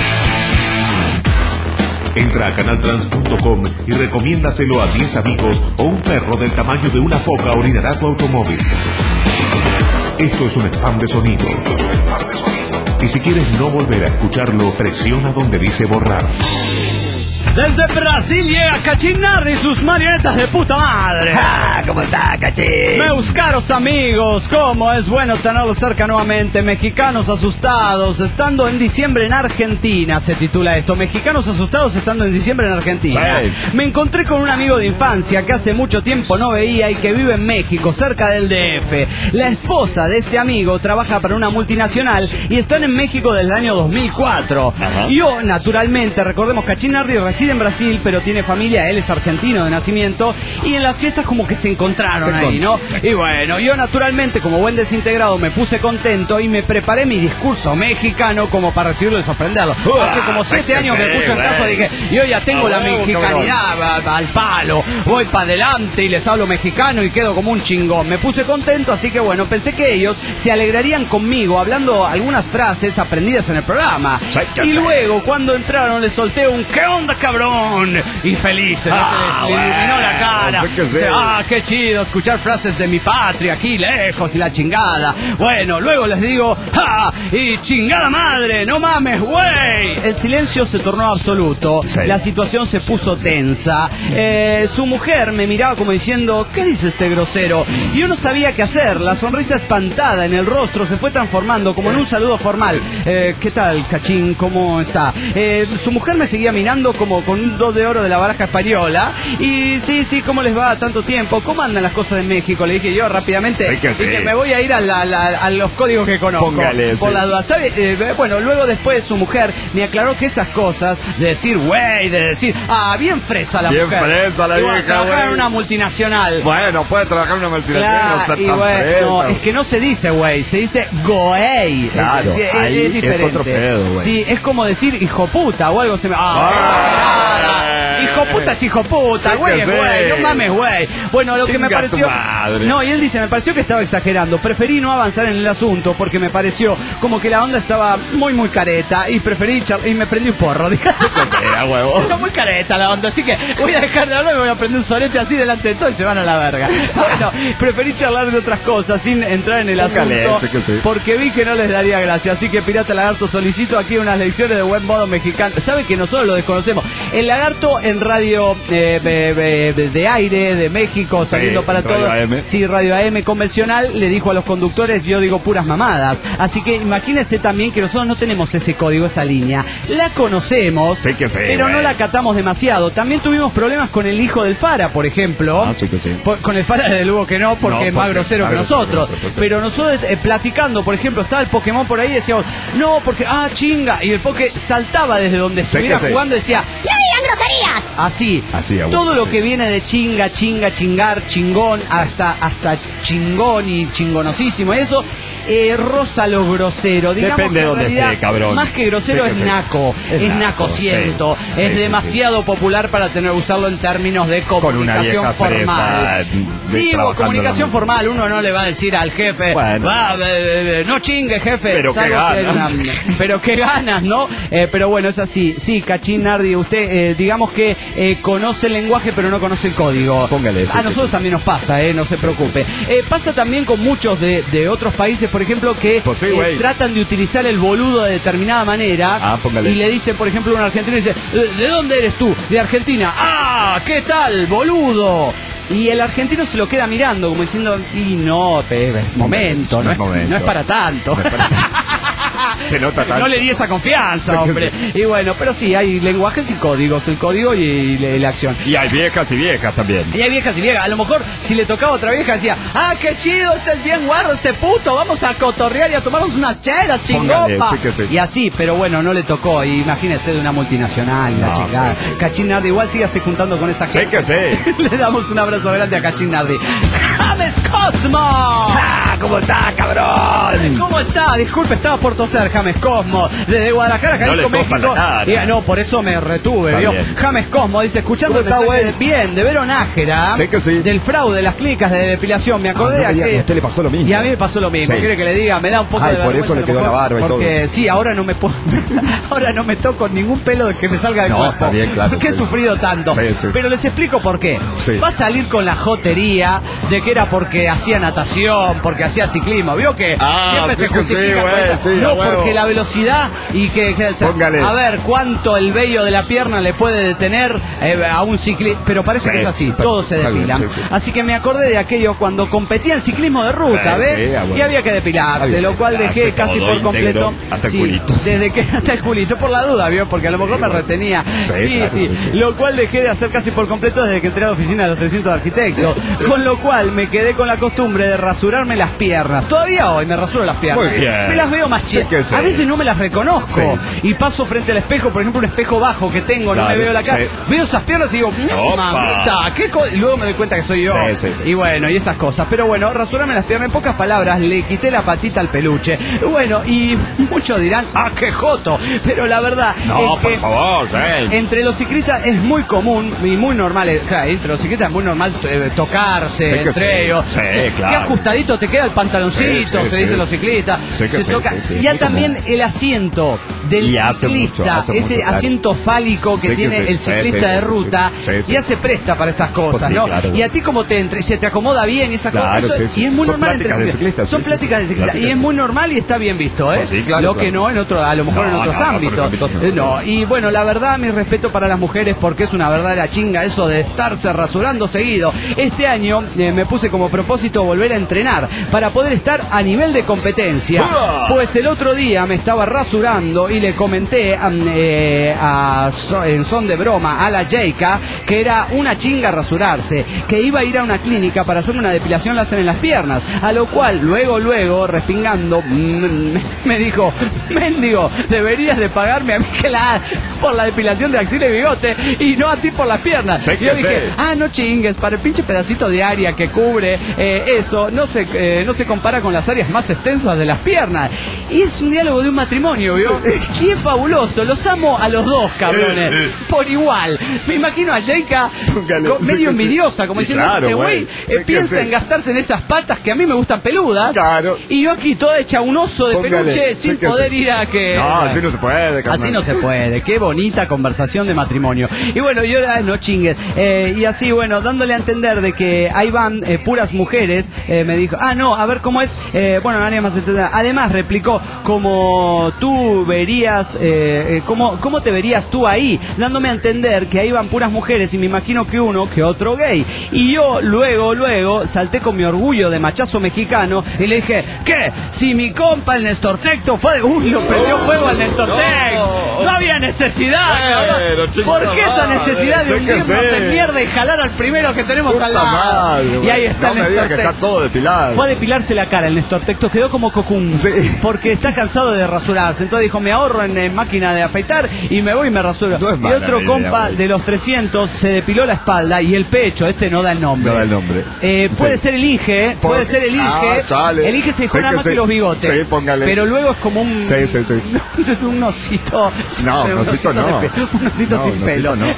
Entra a canal trans punto com y recomiéndaselo a diez amigos o un perro del tamaño de una foca orinará tu automóvil. Esto es un spam de sonido. Y si quieres no volver a escucharlo, presiona donde dice borrar. Desde Brasil llega Cachinardi y sus marionetas de puta madre. Ah, ¿cómo está, Cachín? Meus caros amigos, cómo es bueno tenerlos cerca nuevamente. Mexicanos asustados, estando en diciembre en Argentina, se titula esto. Mexicanos asustados estando en diciembre en Argentina. Sí. Me encontré con un amigo de infancia que hace mucho tiempo no veía y que vive en México, cerca del D F. La esposa de este amigo trabaja para una multinacional y están en México desde el año dos mil cuatro. Ajá. Yo, naturalmente, recordemos, Cachinardi recién reside en Brasil, pero tiene familia, él es argentino de nacimiento, y en las fiestas como que se encontraron se ahí, ¿no? Y bueno, yo naturalmente, como buen desintegrado, me puse contento y me preparé mi discurso mexicano como para recibirlo y sorprenderlo. Hace como siete años me puse en caso, dije, yo ya tengo la mexicanidad al palo, voy para adelante y les hablo mexicano y quedo como un chingón. Me puse contento, así que bueno, pensé que ellos se alegrarían conmigo hablando algunas frases aprendidas en el programa. Y luego, cuando entraron, les solté un ¿qué onda, cabrón? Y felices, ah, se les bueno, iluminó la cara. sé que sé. Ah, qué chido escuchar frases de mi patria aquí lejos y la chingada. Bueno, luego les digo, ¡ah! Y chingada madre, no mames, güey. El silencio se tornó absoluto. Sí. La situación se puso tensa. Eh, su mujer me miraba como diciendo, ¿qué dice este grosero? Y yo no sabía qué hacer. La sonrisa espantada en el rostro se fue transformando como en un saludo formal. Eh, ¿Qué tal, cachín? ¿Cómo está? Eh, su mujer me seguía mirando como con un dos de oro de la baraja española. Y sí, sí, ¿cómo les va tanto tiempo? ¿Cómo andan las cosas en México? Le dije yo rápidamente. Sí que sí. Y que me voy a ir a, la, la, a los códigos que conozco. Póngale, por sí. la duda. ¿Sabe? Eh, bueno, luego después su mujer me aclaró que esas cosas de decir güey, de decir, ah, bien fresa la bien mujer. Bien fresa la vieja, vieja, trabajar güey. en una multinacional. Bueno, puede trabajar en una multinacional, Claro, no ser y tan bueno, fresa. no, es que no se dice güey, se dice goey. Claro, es, es, ahí es es diferente. otro pedo, güey. Sí, es como decir hijo puta o algo se me... Ah, Ah, hijo puta es hijo puta, sí güey que es sí. güey, no mames güey. Bueno, lo que me Chinga tu pareció... madre. No, y él dice, me pareció que estaba exagerando. Preferí no avanzar en el asunto porque me pareció como que la onda estaba muy, muy careta y preferí char... y me prendí un porro. Dije, era huevo. está muy careta la onda, así que voy a dejar de hablar y voy a prender un solete así delante de todo y se van a la verga. Bueno, preferí charlar de otras cosas sin entrar en el Póngale, asunto sí que sí. porque vi que no les daría gracia. Así que Pirata Lagarto, solicito aquí unas lecciones de buen modo mexicano. Sabe que nosotros lo desconocemos. El Lagarto en radio eh, de, de, de aire de México, saliendo Sí, para Radio todo. A M. Sí, Radio A M convencional, le dijo a los conductores, yo digo puras mamadas. Así que imagínense también que nosotros no tenemos ese código, esa línea. La conocemos, Sí que sí, pero güey. no la acatamos demasiado. También tuvimos problemas con el hijo del Fara, por ejemplo. Ah, sí que sí. Por- con el Fara desde luego que no, porque No, es más porque grosero más que grosero nosotros. que nosotros, sí. Pero nosotros eh, platicando, por ejemplo, estaba el Pokémon por ahí y decíamos, no, porque, ah, chinga. Y el Poké saltaba desde donde Sí estuviera que sí. jugando y decía, ¡No digan groserías! así. Así, abuelo, todo lo sí. que viene de chinga, chinga, chingar, chingón, hasta, hasta chingón y chingonosísimo. Eso eh, roza lo grosero. Digamos Depende que en de dónde realidad, esté, cabrón. más que grosero Sí que es sí. naco. Es Es, naco, naco, sí. siento. Sí, es sí, demasiado popular para tener usarlo en términos de Con una comunicación vieja formal. fresa, de- Sí, o trabajando comunicación en la- formal. Uno no le va a decir al jefe, Bueno. "Va, eh, eh, no chingue, jefe. Pero qué salvo que hay ganas. una- pero qué ganas, ¿no? Eh, pero bueno, es así. Sí, Cachín Nardi, usted eh, digamos que eh, conoce el lenguaje pero no conoce el código. Póngale, sí, A que nosotros sí. también nos pasa, eh, no se preocupe. Eh, pasa también con muchos de, de otros países, por ejemplo, que Pues sí, eh, güey. tratan de utilizar el boludo de determinada manera. Ah, póngale. Y le dice, por ejemplo, un argentino y dice, "¿De de dónde eres tú? De Argentina. Ah, ¿qué tal, boludo? Y el argentino se lo queda mirando como diciendo, y no, pe, momento, no, No es, es momento. no es para tanto. No es para Se nota tanto. No le di esa confianza, hombre. Y bueno, pero sí, hay lenguajes y códigos, el código y, y la acción. Y hay viejas y viejas también. Y hay viejas y viejas. A lo mejor si le tocaba a otra vieja decía, ah, qué chido, este es bien guarro, este puto, vamos a cotorrear y a tomarnos unas chelas, Póngale, chingopa. sí que sí. Y así, pero bueno, no le tocó. Y imagínese de una multinacional, la No, chingada. sí, sí, sí. Cachín Nardi, igual sígase juntando con esa Sí gente. que sí. Le damos un abrazo grande a Cachín Nardi. ¡James Cosmo! ¡Ah! ¿Cómo está, cabrón? ¿Cómo está? Disculpe, estaba por toser, James Cosmo. Desde Guadalajara, No Jalisco, le tosa México. la cara. Y, no, por eso me retuve, Está ¿vio? bien. James Cosmo dice, escuchando ¿Cómo está, el mensaje güey? de- bien, de Vero Nájera, Sí que sí. del fraude de las clínicas de depilación, me acordé Ah, no me de diga aquel- que a usted le pasó lo mismo. Y a mí me pasó lo mismo, Sí. quiere que le diga, me da un poco Ay, de por vergüenza eso le a lo quedó la mejor, barba y todo. porque sí, ahora no me puedo, ahora no me toco ningún pelo de que me salga del No, cuerpo. está bien, claro, Porque he sí. sufrido tanto. Sí, sí. Pero les explico por qué. Sí. Va a salir con la jotería de que era porque hacía natación, porque hacía ciclismo. ¿Vio que Ah, siempre sí se que sí, justifica con güey, esa? sí, a No, huevo. porque la velocidad y que, que- o sea, Póngale. a ver cuánto el vello de la pierna le puede detener eh, a un ciclista, pero parece Sí, que es así, está- todos se está bien, depilan. sí, sí. Así que me acordé de aquello cuando competía en ciclismo de ruta, Sí, ¿ves? sí, ah, bueno. Y había que depilarse, Había lo que cual depilarse dejé casi todo por íntegro, completo. hasta el Sí, culito. desde que hasta el culito, por la duda, ¿vio? Porque a lo mejor me bueno. retenía. Sí, Sí, claro, sí, sí, sí. Lo cual dejé de hacer casi por completo desde que entré a la oficina de los trescientos de arquitectos. Con lo cual me quedé quedé con la costumbre de rasurarme las piernas. Todavía hoy me rasuro las piernas. Muy bien. Me las veo más Sí que chicas. sí. A veces no me las reconozco. Sí. Y paso frente al espejo, por ejemplo, un espejo bajo que tengo, Claro, no me veo la cara. sí. Veo esas piernas y digo, Opa. mamita, qué co-. Y luego me doy cuenta que soy yo. Sí, sí, sí. Y bueno, y esas cosas. Pero bueno, rasurarme las piernas, en pocas palabras, le quité la patita al peluche. Bueno, y muchos dirán, ah, qué joto. Pero la verdad No, es por que favor, sí. entre los ciclistas es muy común y muy normal, eh, claro, entre los ciclistas es muy normal eh, tocarse Sí que entre sí. ellos. Sí, Se- claro. Qué ajustadito te queda el pantaloncito, Sí, sí, se sí. dicen los ciclistas. Sí que se sí, toca. sí, sí, Ya muy también común. el asiento del Y hace ciclista, mucho, hace ese mucho, claro. asiento fálico que Sí que tiene sí. el Sí, ciclista sí, de sí, ruta, sí, sí. ya se presta para estas cosas, Pues sí, ¿no? claro. Y a ti como te entra, y se te acomoda bien y esas Claro, cosas. sí, Eso- sí. Y es muy Son normal entre pláticas de ciclistas, Son sí, sí. pláticas de ciclistas. Y Pláticas. es muy normal y está bien visto, ¿eh? Pues sí, claro, Lo claro. que no en otro, a lo mejor No, en otros no, no, ámbitos. otros ámbitos no. Eh, no. Y bueno, la verdad, mi respeto para las mujeres porque es una verdadera chinga eso de estarse rasurando seguido. Este año eh, me puse como propósito volver a entrenar para poder estar a nivel de competencia. ¡Uah! Pues el otro día me estaba rasurando y le comenté a, eh, a so- en son de broma a la Jayka que era una chinga rasurarse, que iba a ir a una clínica para hacerme una depilación láser en las piernas, a lo cual luego, luego, respingando, mm, me dijo, mendigo, deberías de pagarme a mí que la, por la depilación de axila y bigote y no a ti por las piernas. Sí Y que yo dije, sí. ah, no chingues, para el pinche pedacito de área que cubre eh, eso, no se, eh, no se compara con las áreas más extensas de las piernas. Y es un diálogo de un matrimonio, ¿vio? Y es fabuloso, los amo a los dos, cabrones, por igual. Me imagino a Jayka Póngale, co- sí medio que sí. envidiosa, como Y diciendo, claro, este güey güey, eh, sí que piensa sí. en gastarse en esas patas que a mí me gustan peludas. Claro. Y yo aquí toda hecha un oso de Póngale, peluche sí sin que poder sí. ir a que... No, así no se puede, carnal. Así no se puede, qué bonita conversación de matrimonio. Y bueno, yo ah, no chingues. Eh, y así, bueno, dándole a entender de que ahí van eh, puras mujeres, eh, me dijo, ah, no, a ver cómo es. Eh, bueno, no haría más entender. Además, replicó, como tú verías, eh, eh, cómo, cómo te verías tú ahí, dándome a entender que ahí van puras mujeres y me imagino que uno que otro gay. Y yo luego, luego, salté con mi orgullo de machazo mexicano y le dije, ¿qué? Si mi compa el Néstor Tecto fue de... Uy, lo prendió fuego al Néstor No. Tecto. No había necesidad, Pero, cabrón. chico, ¿Por qué esa madre, necesidad de sí que hundirnos sí. en mierda y jalar al primero que tenemos Puta al lado? madre, Y güey. ahí está No el me digas Néstor que está Tecto. todo depilado. Fue a depilarse la cara el Néstor Tecto, quedó como cocún, Sí. porque está cansado de rasurarse. Entonces dijo, me ahorro en, en máquina de afeitar y me voy y me rasuro. No es y mala otro idea, compa güey. de los trescientos se depiló la espalda y el pecho, este no da el nombre. No da el nombre. Eh, puede Sí. ser el Ige, puede Porque- ser el Ige. Ah, chale. El Ige se dejó Sí nada que más sí. que los bigotes. Sí, póngale. Pero luego es como un... Sí, sí, sí. es un osito. No, un osito de no. pe- Un osito No, sin un osito pelo. no.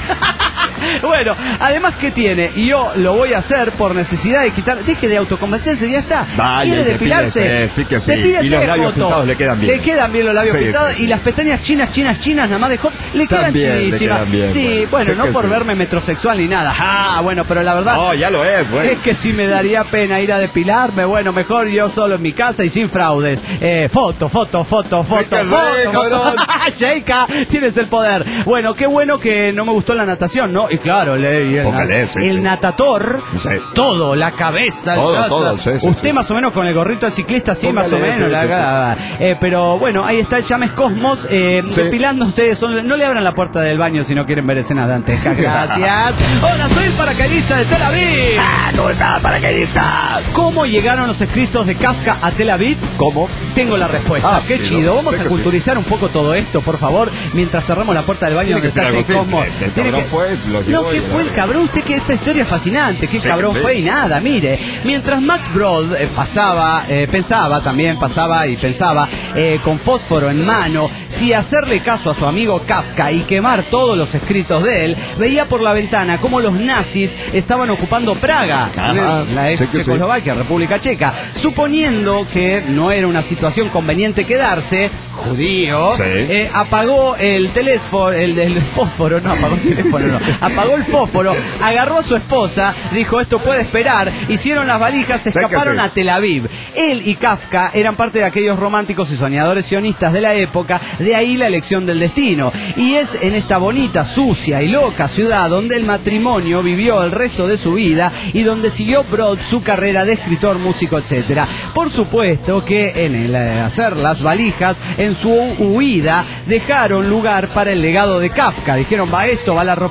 Bueno, además que tiene, y yo lo voy a hacer por necesidad de quitar, deje de autoconvencerse, ya está. Vaya, ¿Quiere y depilarse? depílese, sí que sí. Depílese Y los de labios joto. pintados le quedan bien. Le quedan bien los labios Sí, pintados sí, sí. y las pestañas chinas, chinas, chinas, nada más de hot, le quedan También le chinísimas. quedan bien, sí, bueno. bueno, Sí no que por sí. verme metrosexual ni nada. Ah, bueno, pero la verdad No, ya lo es, güey. es que si me daría pena ir a depilarme, bueno, mejor yo solo en mi casa y sin fraudes. Eh, foto, foto, foto, foto, que sí, foto, foto. cabrón. Sheika, tienes el poder. Bueno, qué bueno que no me gustó la natación, ¿no? Y claro, le, y el, Póngale, na- sí, el sí. natator, Sí. todo, la cabeza, el Todo, brazo. todo, sí, sí, Usted sí. más o menos con el gorrito de ciclista, sí, Póngale, más o menos. sí, la- sí, la- eh, pero bueno, ahí está el James Cosmos, eh, Sí. depilándose. Son- no le abran la puerta del baño si no quieren ver escenas dantescas. Gracias. Hola, soy el paracaidista de Tel Aviv. Ah, ¿cómo está, paracaidista? ¿Cómo llegaron los escritos de Kafka a Tel Aviv? ¿Cómo? Tengo la respuesta. Ah, Qué chido. chido. Vamos Sí a que culturizar un poco todo esto, por favor, mientras cerramos la puerta del baño Tiene donde que ser está algo Jay así. Cosmo. El- el Tiene cabrón que- fue, lo llevó No, ¿qué y- fue el cabrón? Usted que esta historia es fascinante. ¿Qué Sí, cabrón sí. fue? Y nada, mire. Mientras Max Brod eh, pasaba, eh, pensaba también, pasaba y pensaba eh, con fósforo en mano, si hacerle caso a su amigo Kafka y quemar todos los escritos de él, veía por la ventana cómo los nazis estaban ocupando Praga, Ajá, la ex sí que sí. Checoslovaquia, República Checa. Suponiendo que no era una situación conveniente quedarse, judío, Sí. eh, apagó el teléfono, el del fósforo, no, apagó el teléfono, no, apagó el fósforo, agarró a su esposa, dijo esto puede esperar, hicieron las valijas, se Sí que escaparon sí. a Tel Aviv. Él y Kafka eran parte de aquellos románticos y soñadores sionistas de la época, de ahí la elección del destino. Y es en esta bonita, sucia y loca ciudad donde el matrimonio vivió el resto de su vida y donde siguió Brod su carrera de escritor, músico, etcétera. Por supuesto que en el eh, hacer las valijas, en su huida, dejaron lugar para el legado de Kafka. Dijeron, va esto, va la ropa de la niña,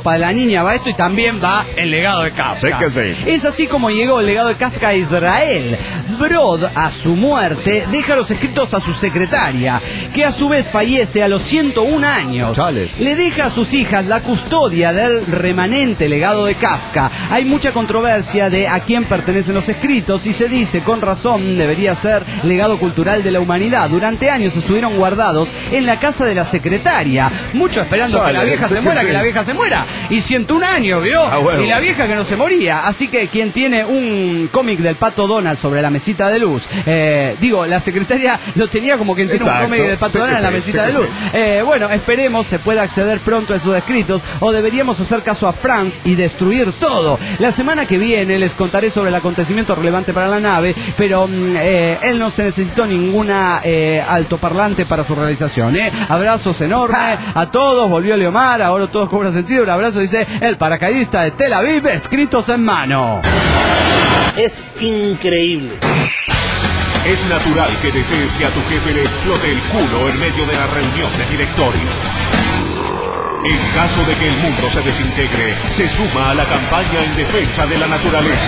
línea va esto y también va el legado de Kafka. Sí que sí. Es así como llegó el legado de Kafka a Israel. Brod, a su muerte, deja los escritos a su secretaria, que a su vez fallece a los ciento un años. Chale. Le deja a sus hijas la custodia del remanente legado de Kafka. Hay mucha controversia de a quién pertenecen los escritos y se dice, con razón, debería ser legado cultural de la humanidad. Durante años estuvieron guardados en la casa de la secretaria, mucho esperando Chale, que la vieja se que muera, sí. que la vieja se muera. Y ciento un años, ¿vio? Ah, bueno. Y la vieja que no se moría. Así que quien tiene un cómic del Pato Donald sobre la mesita de luz, eh, digo, la secretaria lo tenía como quien tiene Exacto. un cómic del Pato Sí Donald que en la sí, mesita sí de que luz. Eh, bueno, esperemos se pueda acceder pronto a esos escritos, o deberíamos hacer caso a Franz y destruir todo. La semana que viene les contaré sobre el acontecimiento relevante para la nave, pero mm, eh, él no se necesitó ninguna eh, altoparlante para su realización. ¿eh? Abrazos enormes a todos, volvió Leomar, ahora todo cobra sentido. Un abrazo, dice el paracaidista de Tel Aviv, escritos en mano. Es increíble. Es natural que desees que a tu jefe le explote el culo en medio de la reunión de directorio. En caso de que el mundo se desintegre, se suma a la campaña en defensa de la naturaleza.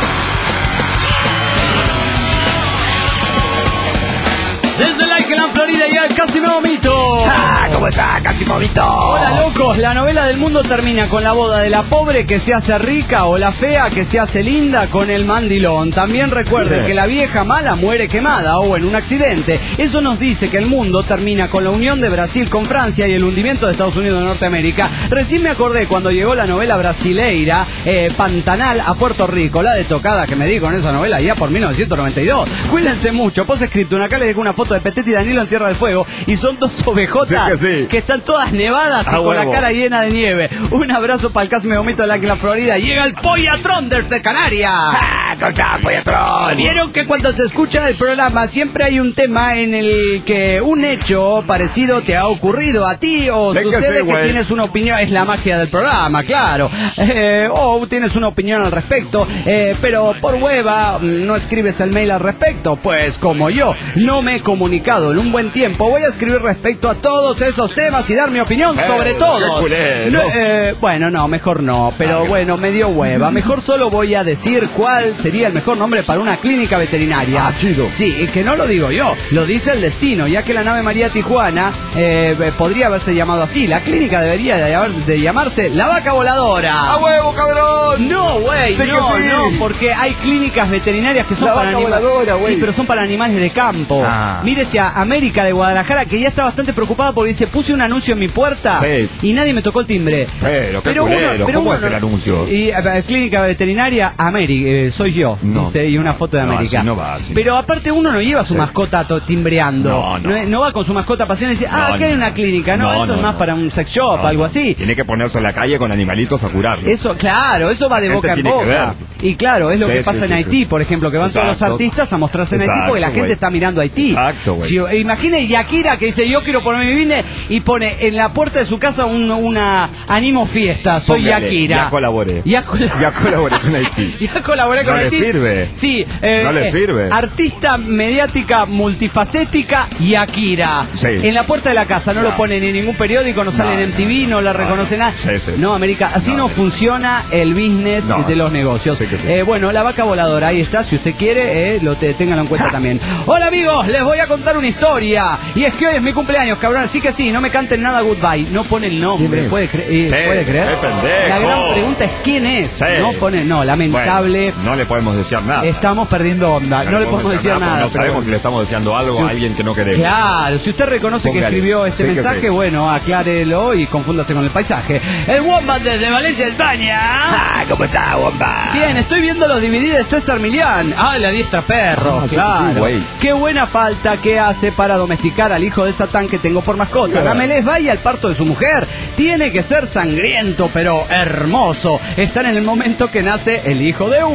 Desde Lakeland, Florida, y al Casi Me Vomito. Ah, ¿cómo está, Casi Me Vomito? Hola, locos. La novela del mundo termina con la boda de la pobre que se hace rica o la fea que se hace linda con el mandilón. También recuerden Sí. que la vieja mala muere quemada o en un accidente. Eso nos dice que el mundo termina con la unión de Brasil con Francia y el hundimiento de Estados Unidos de Norteamérica. Recién me acordé cuando llegó la novela brasileira eh, Pantanal a Puerto Rico. La de tocada que me di con esa novela ya por mil novecientos noventa y dos. Cuídense mucho. Postscriptum, acá les dejo una foto de Petete y Danilo en Tierra del Fuego y son dos ovejotas Sí que sí. que están todas nevadas y A con huevo. la cara llena de nieve. Un abrazo para el Casi Me Vomito de la, la Florida. Llega el Pollatrón desde Canarias. Ah, ¿cómo está, Pollatrón? Vieron que cuando se escucha el programa siempre hay un tema en el que un hecho parecido te ha ocurrido a ti o Sí que sucede sí, que güey. tienes una opinión. Es la magia del programa, claro. Eh, o tienes una opinión al respecto, eh, pero por hueva mm, no escribes el mail al respecto. Pues como yo no me he comunicado en un buen tiempo, voy a escribir respecto a todos esos temas y dar mi opinión Eh, sobre qué todo. culero. No, eh, bueno, no, mejor no, pero Ah, bueno, me dio hueva. Mejor solo voy a decir cuál sería el mejor nombre para una clínica veterinaria. Ah, chido. Sí, y que no lo digo yo, lo dice el destino, ya que la nave María Tijuana eh, podría haberse llamado así. La clínica debería de, haber- de llamarse La Vaca Voladora. ¡A huevo, cabrón! No, güey, Sí que no, sí. no, porque hay clínicas veterinarias que son La para vaca animales. voladora, güey. Sí, pero son para animales de campo. Ah. Mírese a América de Guadalajara, que ya está bastante preocupada porque dice, puse un anuncio en mi puerta Sí. y nadie me tocó el timbre. Pero, qué culero, ¿cómo uno es el no- anuncio? Y eh, clínica veterinaria América, eh, soy yo, No. dice, y una foto de No, América. así no va, así. Pero aparte uno no lleva su Sí. mascota to- timbreando. No, no. es- no va con su mascota paseando y dice, ah, No, acá hay no. una clínica. No, No, eso no, es más no. para un sex shop, No, algo no. así. Tiene que ponerse en la calle con animalitos a curarlos. Eso, claro, eso va de La gente boca en tiene que boca. ver. Y claro, es lo Sí, que sí, pasa sí, en sí. Haití, por ejemplo, que van todos los Exacto. artistas a mostrarse en Haití porque la Exacto, gente güey. está mirando a Haití. Exacto, güey. Si, imagine Yakira que dice, yo quiero ponerme vine y pone en la puerta de su casa un- una animo fiesta, soy Póngale, Yakira. ya colaboré. Ya, col- Ya colaboré con Haití. ya colaboré con No le Haití. sirve. Sí, eh, No le eh, sirve. Artista mediática multifacética Yakira. Sí. En la puerta de la casa, no, No. lo ponen en ningún periódico, no, sale en M T V, no, la no, reconoce no. nada. Sí, sí. No, América, así no, No, funciona. funciona el business No, de los negocios. sí que sí. Eh, bueno, la vaca voladora, ahí está, si usted quiere, eh, lo te, ténganlo en cuenta también. Hola amigos, les voy a contar una historia. Y es que hoy es mi cumpleaños, cabrón, así que sí, no me canten nada goodbye. No pone el nombre, ¿Quién es? ¿puede, cre- eh, Sí, ¿puede creer? qué pendejo. La gran pregunta es quién es. Sí. No pone, no, lamentable. Bueno, no le podemos decir nada. Estamos perdiendo onda, no, le podemos decir nada. No pero sabemos bueno. si le estamos deseando algo Sí. a alguien que no queremos. Claro, si usted reconoce que Póngale. escribió este Sí que mensaje, sí. bueno, aclárelo y confúndase con el paisaje. El Wombat desde Valencia, España. Ah, ¿cómo está, bomba? Bien, estoy viendo los D V D de César Millán. Ah, la diestra perro, Ah, sí, claro. sí, güey. Qué buena falta que hace para domesticar al hijo de Satán que tengo por mascota. Yeah. Dámeles vaya al parto de su mujer. Tiene que ser sangriento, pero hermoso. Están en el momento que nace el hijo de uno.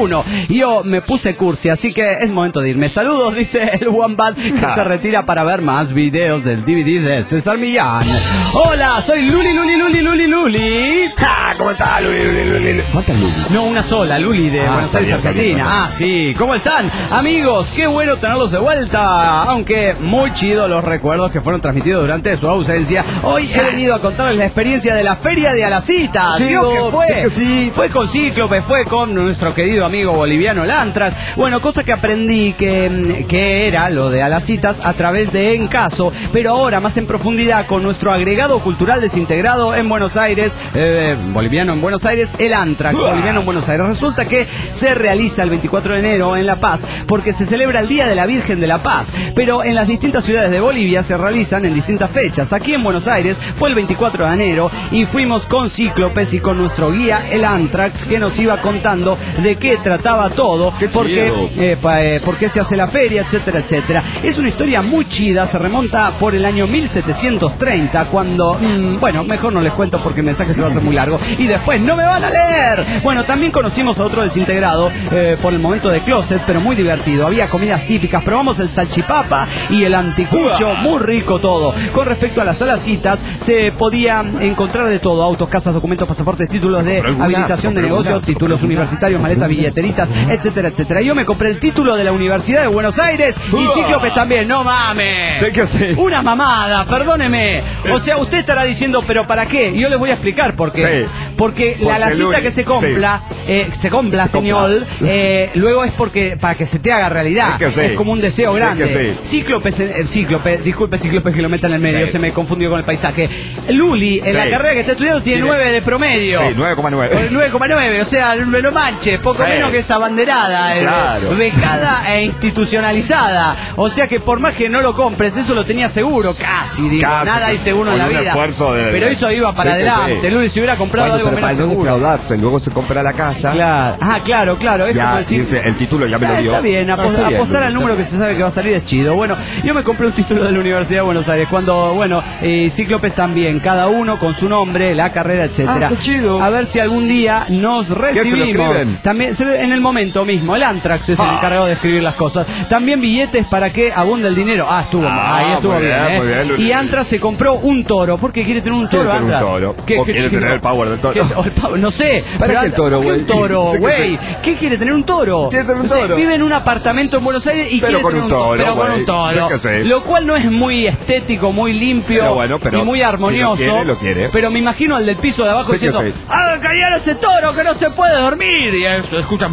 yo me puse cursi, así que es momento de irme. Saludos, dice el Wombat, que Ah. se retira para ver más videos del D V D de César Millán. Hola, soy Luli, Luli, Luli, Luli, Luli. Ah, ¿cómo está, Luli, Luli, Luli? ¿Cuántas Luli? No, una sola, Luli de Ah, Buenos está Aires, bien, está bien, Argentina. está bien. Ah, sí. ¿Cómo están? Amigos, qué bueno tenerlos de vuelta. Aunque muy chido los recuerdos que fueron transmitidos durante su ausencia. Hoy he venido a contarles la experiencia de la Feria de Alacitas. Sí, ¿Vio no, que fue? sí que sí. Fue con Cíclope, fue con nuestro querido amigo boliviano Lantrax. Bueno, cosa que aprendí que, que era lo de Alacitas a través de Encaso, pero ahora más en profundidad con nuestro agregado cultural desintegrado en Buenos Aires, eh, boliviano en Buenos Aires, el Antrax, boliviano en Buenos Aires. Resulta que se realiza el veinticuatro de enero en La Paz, porque se celebra el Día de la Virgen de La Paz, pero en las distintas ciudades de Bolivia se realizan en distintas fechas. Aquí en Buenos Aires fue el veinticuatro de enero y fuimos con Cíclopes y con nuestro guía, el Antrax, que nos iba contando de qué trataba todo, Qué por qué, chido. eh, pa- eh, por qué se hace la feria, etcétera, etcétera. Es una historia muy chida, se remonta por el año mil setecientos treinta, cuando, mm, bueno, mejor no les cuento porque el mensaje se va a hacer muy largo y después no me van a leer. Bueno, también conocimos a otro desintegrado eh, por el momento de closet, pero muy divertido. Había comidas típicas, probamos el salchipapa y el anticucho, muy rico todo. Con respecto a las Alacitas, se podía encontrar de todo: autos, casas, documentos, pasaportes, títulos de compró alguna, habilitación de se compró negocios, alguna, se títulos compró universitarios, maletas, billeteritas, etcétera, etcétera. Yo me compré el título de la Universidad de Buenos Aires y Cíclopes también. No mames. Sé que sí. Una mamada, perdóneme. O sea, usted estará diciendo, ¿pero para qué? Y yo le voy a explicar por qué. Sí. Porque, Porque la lacita Luli, que se compra, eh, se compra, Se señor, compra. eh, luego es porque para que se te haga realidad. Sé que sí. Es como un deseo Sé grande. que sí. Cíclopes, eh, Cíclope, disculpe Cíclope que lo meta en el medio, Sí. se me confundió con el paisaje. Luli, en Sí. la carrera que está estudiando, tiene Tiene- nueve de promedio. Sí, nueve coma nueve. nueve coma nueve, o sea, no lo manches, poco Sí. menos que esa banderada, eh, Claro. becada e institucionalizada. O sea que por más que no lo compres, eso lo tenía seguro, casi, digo, Casi, nada hay seguro en con la un vida. esfuerzo de- Pero eso iba para Sí que adelante. sí. Luli, si hubiera comprado Bueno, algo pero menos para no seguro. defraudarse, luego se compra la casa. Claro. Ah, claro, claro. Es Ya, como decir, dice, el título ya me lo Ah, dio. está bien, Ah, apo- está bien, apostar al Luli, número está que se sabe que va a salir es chido. Bueno, yo me compré un título de la Universidad de Buenos Aires. Cuando, bueno, eh, Cíclopes también, cada uno con su nombre, la carrera, etcétera. Ah, qué chido. A ver si algún día nos se lo recibimos. escriben? También se ve en el momento mismo, el Antrax es el Ah. encargado de escribir las cosas. También billetes para que abunde el dinero. Ah, estuvo, Ah, ahí estuvo muy bien, bien, ¿eh? muy bien, Luli. Y Antrax se compró un toro. ¿Por qué quiere tener un Quiere toro, tener un Antrax? toro. ¿Qué- O qué quiere chido? tener el power del toro. ¿Qué- o el power- no sé. ¿Para pero qué el toro, ¿por qué güey? un toro, Sé que güey? sí. ¿Qué quiere tener un toro? Quiere tener un O sea, toro. vive en un apartamento en Buenos Aires y Pero quiere con tener un toro, pero con güey. un toro. Sé que sí. Lo cual no es muy estético, muy limpio Pero bueno, pero y muy si lo armonioso. quiere, lo quiere. Pero me imagino al del piso de abajo Sé que diciendo, sí. ¡hagan callar a ese toro que no se puede dormir! Y eso, escuchan.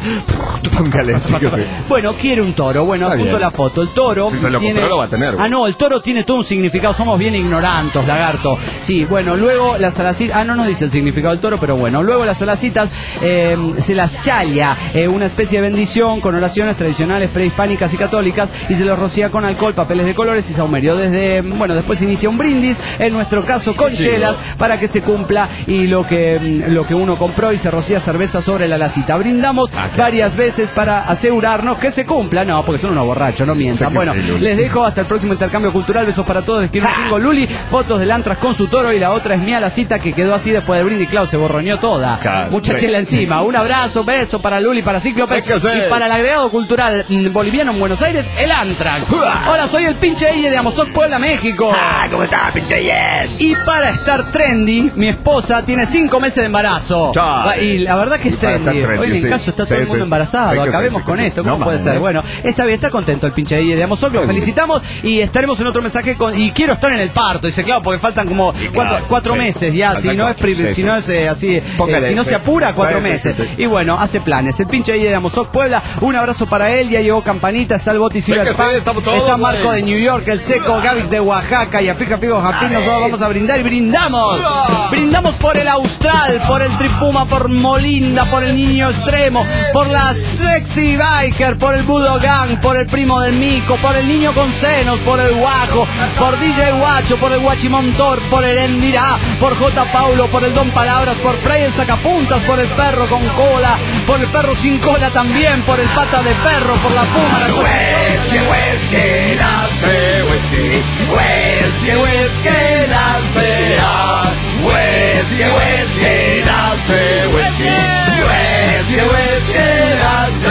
Póngale, sí que sí. Bueno, quiere un toro. Bueno, Está apunto bien. la foto. El toro. Si se lo compró, lo va a tener, güey. Ah, no, el toro tiene todo un significado. Somos bien ignorantes, lagarto. Sí, bueno, luego las alacitas. Ah, no nos dice el significado del toro, pero bueno. Luego las alacitas eh, se las chaya, eh, una especie de bendición con oraciones tradicionales prehispánicas y católicas, y se los rocía con alcohol, papeles de colores y saumerio. Desde, bueno, después se inicia un brindis, en nuestro caso con chido. chelas, para que se cumpla y lo que, lo que uno compró, y se rocía cerveza sobre la lacita. Brindamos Ah, claro. varias veces para asegurarnos que se cumpla. No, porque son unos borrachos, no mientan. Sé que Bueno, sí, Luli. les dejo hasta el próximo intercambio cultural. Besos para todos. Les quiero un chingo, Luli. Fotos del Antras con su toro, y la otra es mía, la cita que quedó así después del brindis. Claro, se borroñó toda. Claro, Mucha sí. chela encima. Un abrazo, beso para Luli, para Cíclope Sé que sí. y para el agregado cultural mm, boliviano en Buenos Aires, el Antrax. Hola, soy el pinche Ille de Amozoc, Puebla, México. Ah, ¿cómo está, pinche Yen? Y para estar trendy, mi esposa tiene cinco meses de embarazo. Chale. Y la verdad que es Y para estar trendy. trendy, Hoy en sí. caso está Sí, todo el sí, mundo sí. embarazado. Sí que sí, Acabemos sí que con sí. esto. ¿Cómo No puede mames. ser? Bueno, está bien, está contento el pinche Ille de Amozoc. Lo Muy bien. felicitamos y estaremos en otro mensaje con. Y quiero estar en el parto. Dice, claro, porque faltan como cuatro, claro, cuatro sí. meses ya. Faltan Si no es, cuatro, pri- sí, si sí. no es eh, así, eh, Póngale, si no se sí. apura, cuatro Sí, sí, meses. sí, sí. Y bueno, hace planes. El pinche Ille de Amozoc, Puebla. Un abrazo para él. Ya llegó Campanita, está el Boti Sé que sí, Cyberpunk, estamos todos, está Marco güey. de New York, el Seco, Gavix de Oaxaca y Afija Figo Japín. Nosotros vamos a brindar y brindamos. Brindamos por el Austral, por el Tripuma, por Molinda, por el Niño Extremo, por la Sexy Biker, por el Budo Gang, por el Primo del Mico, por el Niño con Senos, por el Guajo, por D J Guacho, por el Guachimontor, por el Endirá, por J. Paulo, por el Don Palabras, por Fray el Sacapuntas, por el Perro con Cola, por el Perro sin Cola también, por el Pata de Perro, por la Puma, la Whisky, whisky, nace whisky. Whisky, whisky, nace ah. Whisky, whisky, nace whisky. Whisky, whisky, nace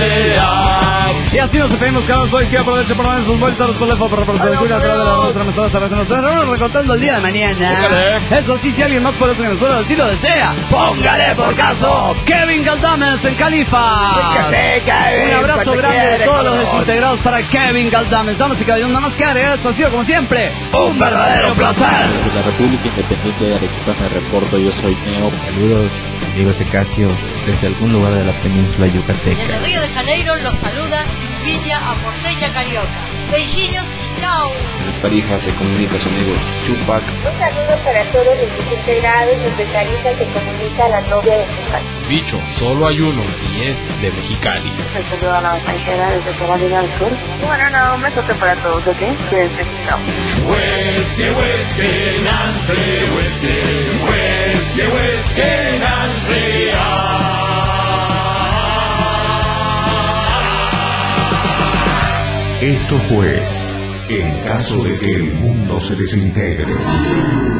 así nos despedimos, Carlos Boy, que aproveche por dar sus vueltas por teléfono para por el cuida a través de la nuestra mensaje a nosotros. Estaremos recontando el día de mañana. Póngale. Eso sí, si alguien más por eso que nosotros así lo desea, póngale por caso Kevin Galdames en Califa. Un abrazo grande de todos los desintegrados para Kevin Galdames. Damas y caballeros, nada más que agregar, esto ha sido como siempre un verdadero placer. De la República Independiente de Arequipa me reporto, yo soy Neo. Saludos, Diego Secasio, desde algún lugar de la península yucateca. Desde Río de Janeiro los saluda Silvina a Porteña Carioca. Beijinhos y chao. Desde Tarija se comunica su amigo Chupac. Un saludo para todos los desintegrados, desde Tarija se comunica la novia de Chupac. Bicho, solo hay uno y es de Mexicali. Un saludo a la extranjera desde Carolina del Sur. Bueno, no, un besote para todos, ¿ok? Cuídense, chao. Huesque, huesque, Nancy, huesque, huesque, huesque, Nancy. Esto fue En caso de que el mundo se desintegre.